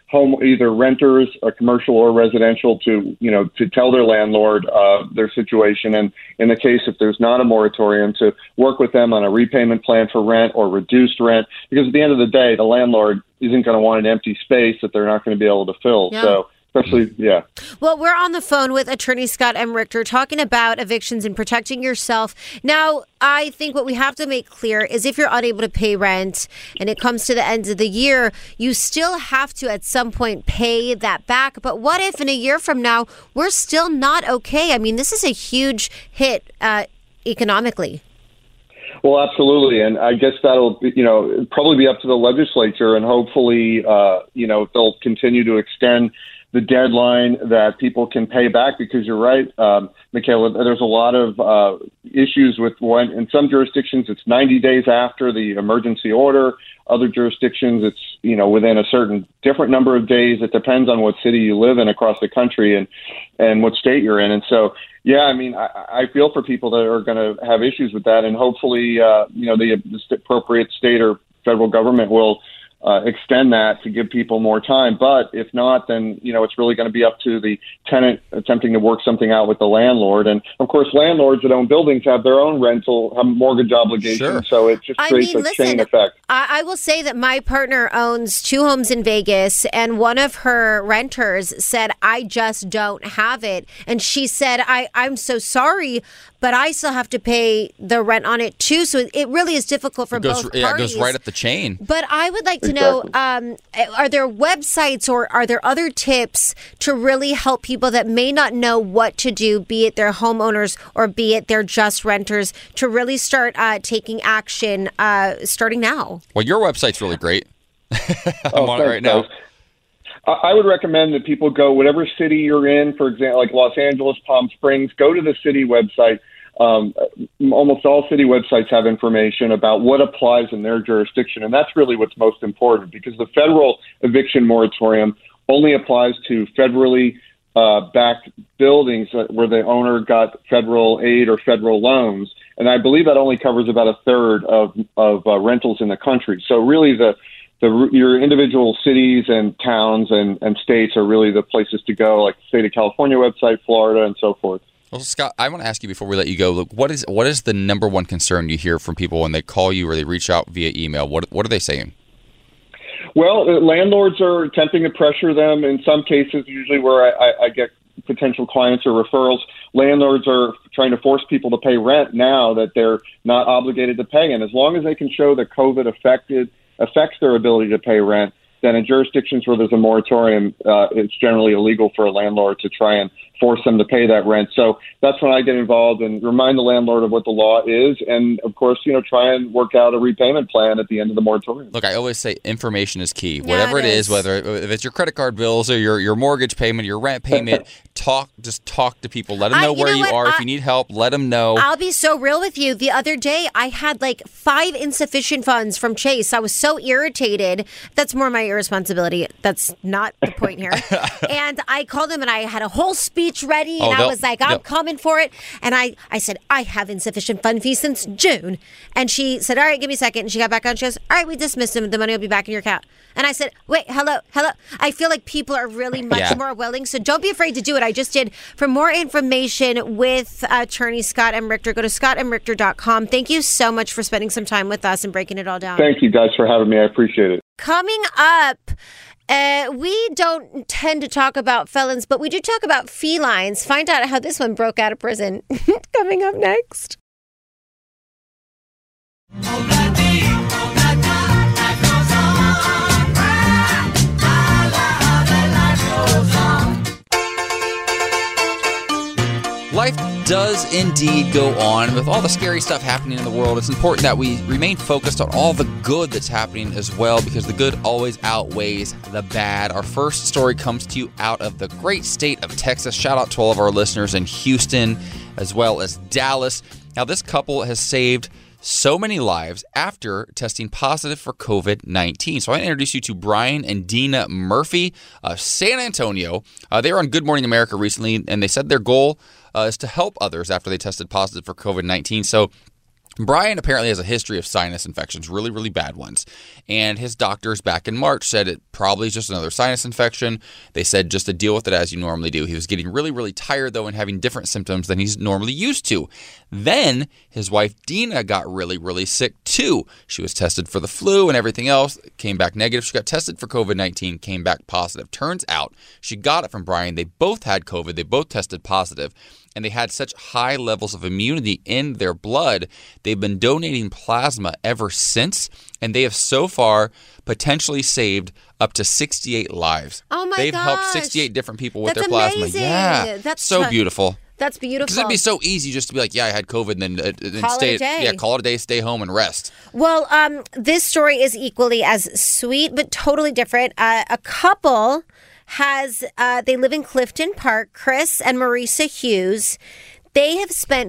either renters, commercial or residential, to tell their landlord their situation, and in the case if there's not a moratorium, to work with them on a repayment plan for rent or reduced rent, because at the end of the day, the landlord isn't going to want an empty space that they're not going to be able to fill. Yeah. So. Especially, yeah. Well, we're on the phone with attorney Scott M. Richter talking about evictions and protecting yourself. Now, I think what we have to make clear is if you're unable to pay rent and it comes to the end of the year, you still have to at some point pay that back. But what if in a year from now, we're still not okay? I mean, this is a huge hit economically. Well, absolutely. And I guess that'll, probably be up to the legislature, and hopefully, they'll continue to extend the deadline that people can pay back, because you're right, Michaela, there's a lot of issues with when in some jurisdictions it's 90 days after the emergency order. Other jurisdictions it's, within a certain different number of days. It depends on what city you live in across the country and what state you're in. And so, yeah, I mean, I feel for people that are going to have issues with that. And hopefully, the appropriate state or federal government will extend that to give people more time. But if not, then, it's really going to be up to the tenant attempting to work something out with the landlord. And of course, landlords that own buildings have their own mortgage obligations. Sure. So it just creates a chain effect. I will say that my partner owns 2 homes in Vegas, and one of her renters said, I just don't have it. And she said, I'm so sorry, but I still have to pay the rent on it too. So it really is difficult for both parties. Yeah, it goes right up the chain. But I would like to know, are there websites or are there other tips to really help people that may not know what to do, be it their homeowners or be it their just renters, to really start taking action starting now? Well, your website's really great. I'm on it right now. I would recommend that people go whatever city you're in, for example, like Los Angeles, Palm Springs, go to the city website. Almost all city websites have information about what applies in their jurisdiction. And that's really what's most important, because the federal eviction moratorium only applies to federally backed buildings where the owner got federal aid or federal loans. And I believe that only covers about a third of rentals in the country. So really your individual cities and towns and states are really the places to go, like the state of California website, Florida, and so forth. Well, Scott, I want to ask you before we let you go, look, what is the number one concern you hear from people when they call you or they reach out via email? What are they saying? Well, landlords are attempting to pressure them. In some cases, usually where I get potential clients or referrals, landlords are trying to force people to pay rent now that they're not obligated to pay. And as long as they can show that COVID affects their ability to pay rent, then in jurisdictions where there's a moratorium, it's generally illegal for a landlord to try and force them to pay that rent. So that's when I get involved and remind the landlord of what the law is. And of course, try and work out a repayment plan at the end of the moratorium. Look, I always say information is key. Yeah, whatever it is, whether if it's your credit card bills or your mortgage payment, your rent payment, just talk to people. Let them know where you are. If you need help, let them know. I'll be so real with you. The other day, I had like 5 insufficient funds from Chase. I was so irritated. That's more my irresponsibility. That's not the point here. And I called him and I had a whole speech ready, and I was like, I'm coming for it. And I said, I have insufficient fund fees since June. And she said, all right, give me a second. And she got back on. She goes, all right, we dismissed him. The money will be back in your account. And I said, wait, hello. I feel like people are really much more willing. So don't be afraid to do it. I just did. For more information with attorney Scott M. Richter, go to scottamrichter.com. Thank you so much for spending some time with us and breaking it all down. Thank you guys for having me. I appreciate it. Coming up, we don't tend to talk about felons, but we do talk about felines. Find out how this one broke out of prison. Coming up next. Life does indeed go on. With all the scary stuff happening in the world, it's important that we remain focused on all the good that's happening as well, because the good always outweighs the bad. Our first story comes to you out of the great state of Texas. Shout out to all of our listeners in Houston as well as Dallas. Now, this couple has saved so many lives after testing positive for COVID-19. So I introduce you to Brian and Dina Murphy of San Antonio. They were on Good Morning America recently, and they said their goal is to help others after they tested positive for COVID-19. So Brian apparently has a history of sinus infections, really, really bad ones. And his doctors back in March said it probably is just another sinus infection. They said just to deal with it as you normally do. He was getting really, really tired, though, and having different symptoms than he's normally used to. Then his wife, Dina, got really, really sick, too. She was tested for the flu and everything else, came back negative. She got tested for COVID-19, came back positive. Turns out she got it from Brian. They both had COVID. They both tested positive. And they had such high levels of immunity in their blood, they've been donating plasma ever since, and they have so far potentially saved up to 68 lives. Oh my They've gosh. helped 68 different people with That's their plasma. amazing. Yeah, That's so beautiful. That's beautiful. Because it'd be so easy just to be like, yeah, I had COVID, and then Call stay. it a day. Yeah, call it a day, stay home, and rest. Well, this story is equally as sweet, but totally different. A couple they live in Clifton Park, Chris and Marisa Hughes. They have spent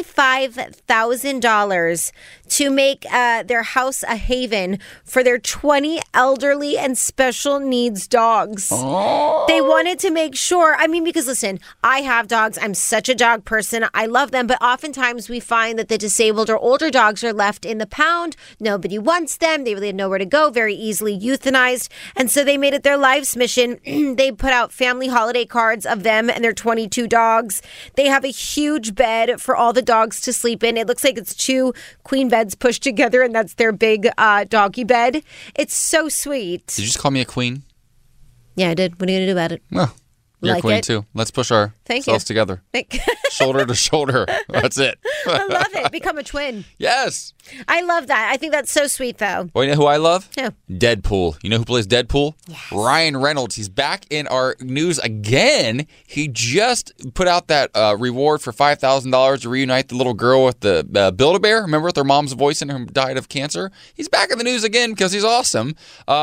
$55,000 to make their house a haven for their 20 elderly and special needs dogs. Oh. They wanted to make sure, because listen, I have dogs. I'm such a dog person. I love them. But oftentimes we find that the disabled or older dogs are left in the pound. Nobody wants them. They really have nowhere to go, very easily euthanized. And so they made it their life's mission. They put out family holiday cards of them and their 22 dogs. They have a huge bed for all the dogs to sleep in. It looks like it's 2 queen beds pushed together, and that's their big doggy bed. It's so sweet. Did you just call me a queen? Yeah, I did. What are you going to do about it? Well, you're a queen too. Let's push ourselves together. Shoulder to shoulder. That's it. I love it. Become a twin. Yes. I love that. I think that's so sweet, though. Well, you know who I love? Who? Deadpool. You know who plays Deadpool? Yes. Ryan Reynolds. He's back in our news again. He just put out that reward for $5,000 to reunite the little girl with the Build-A-Bear. Remember with their mom's voice and who died of cancer? He's back in the news again because he's awesome.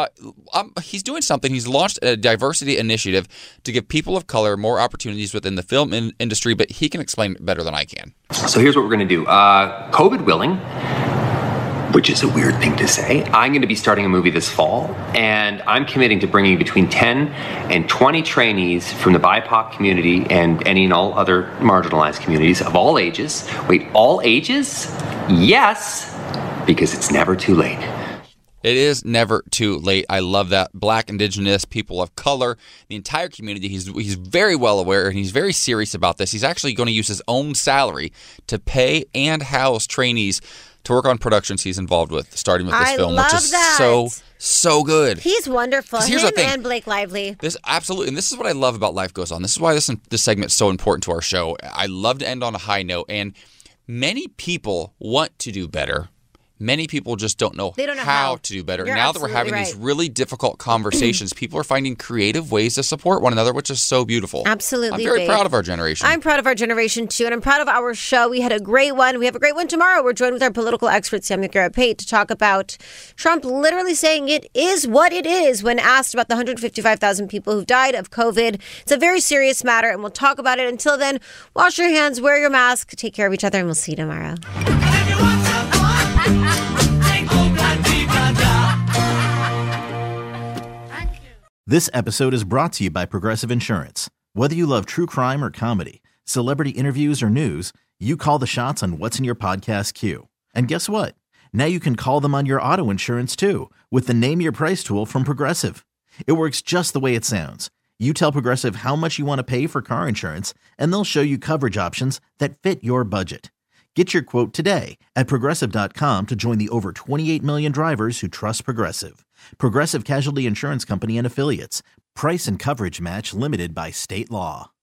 He's doing something. He's launched a diversity initiative to give people of color more opportunities within the film industry, but he can explain it better than I can. So here's what we're going to do. COVID willing, which is a weird thing to say, I'm going to be starting a movie this fall, and I'm committing to bringing between 10 and 20 trainees from the BIPOC community and any and all other marginalized communities of all ages. Wait, all ages? Yes, because it's never too late. It is never too late. I love that. Black, Indigenous, people of color, the entire community. He's very well aware, and he's very serious about this. He's actually going to use his own salary to pay and house trainees to work on productions he's involved with, starting with this film, which is so good. He's wonderful. Here's Him the thing. And Blake Lively. Absolutely, and this is what I love about Life Goes On. This is why this segment is so important to our show. I love to end on a high note, and many people want to do better. Many people just don't know how to do better. You're now that we're having these really difficult conversations, people are finding creative ways to support one another, which is so beautiful. Absolutely. I'm very proud of our generation. I'm proud of our generation, too, and I'm proud of our show. We had a great one. We have a great one tomorrow. We're joined with our political expert, Sam McGarrett-Pate, to talk about Trump literally saying it is what it is when asked about the 155,000 people who've died of COVID. It's a very serious matter, and we'll talk about it. Until then, wash your hands, wear your mask, take care of each other, and we'll see you tomorrow. This episode is brought to you by Progressive Insurance. Whether you love true crime or comedy, celebrity interviews or news, you call the shots on what's in your podcast queue. And guess what? Now you can call them on your auto insurance too with the Name Your Price tool from Progressive. It works just the way it sounds. You tell Progressive how much you want to pay for car insurance, and they'll show you coverage options that fit your budget. Get your quote today at Progressive.com to join the over 28 million drivers who trust Progressive. Progressive Casualty Insurance Company and Affiliates. Price and coverage match limited by state law.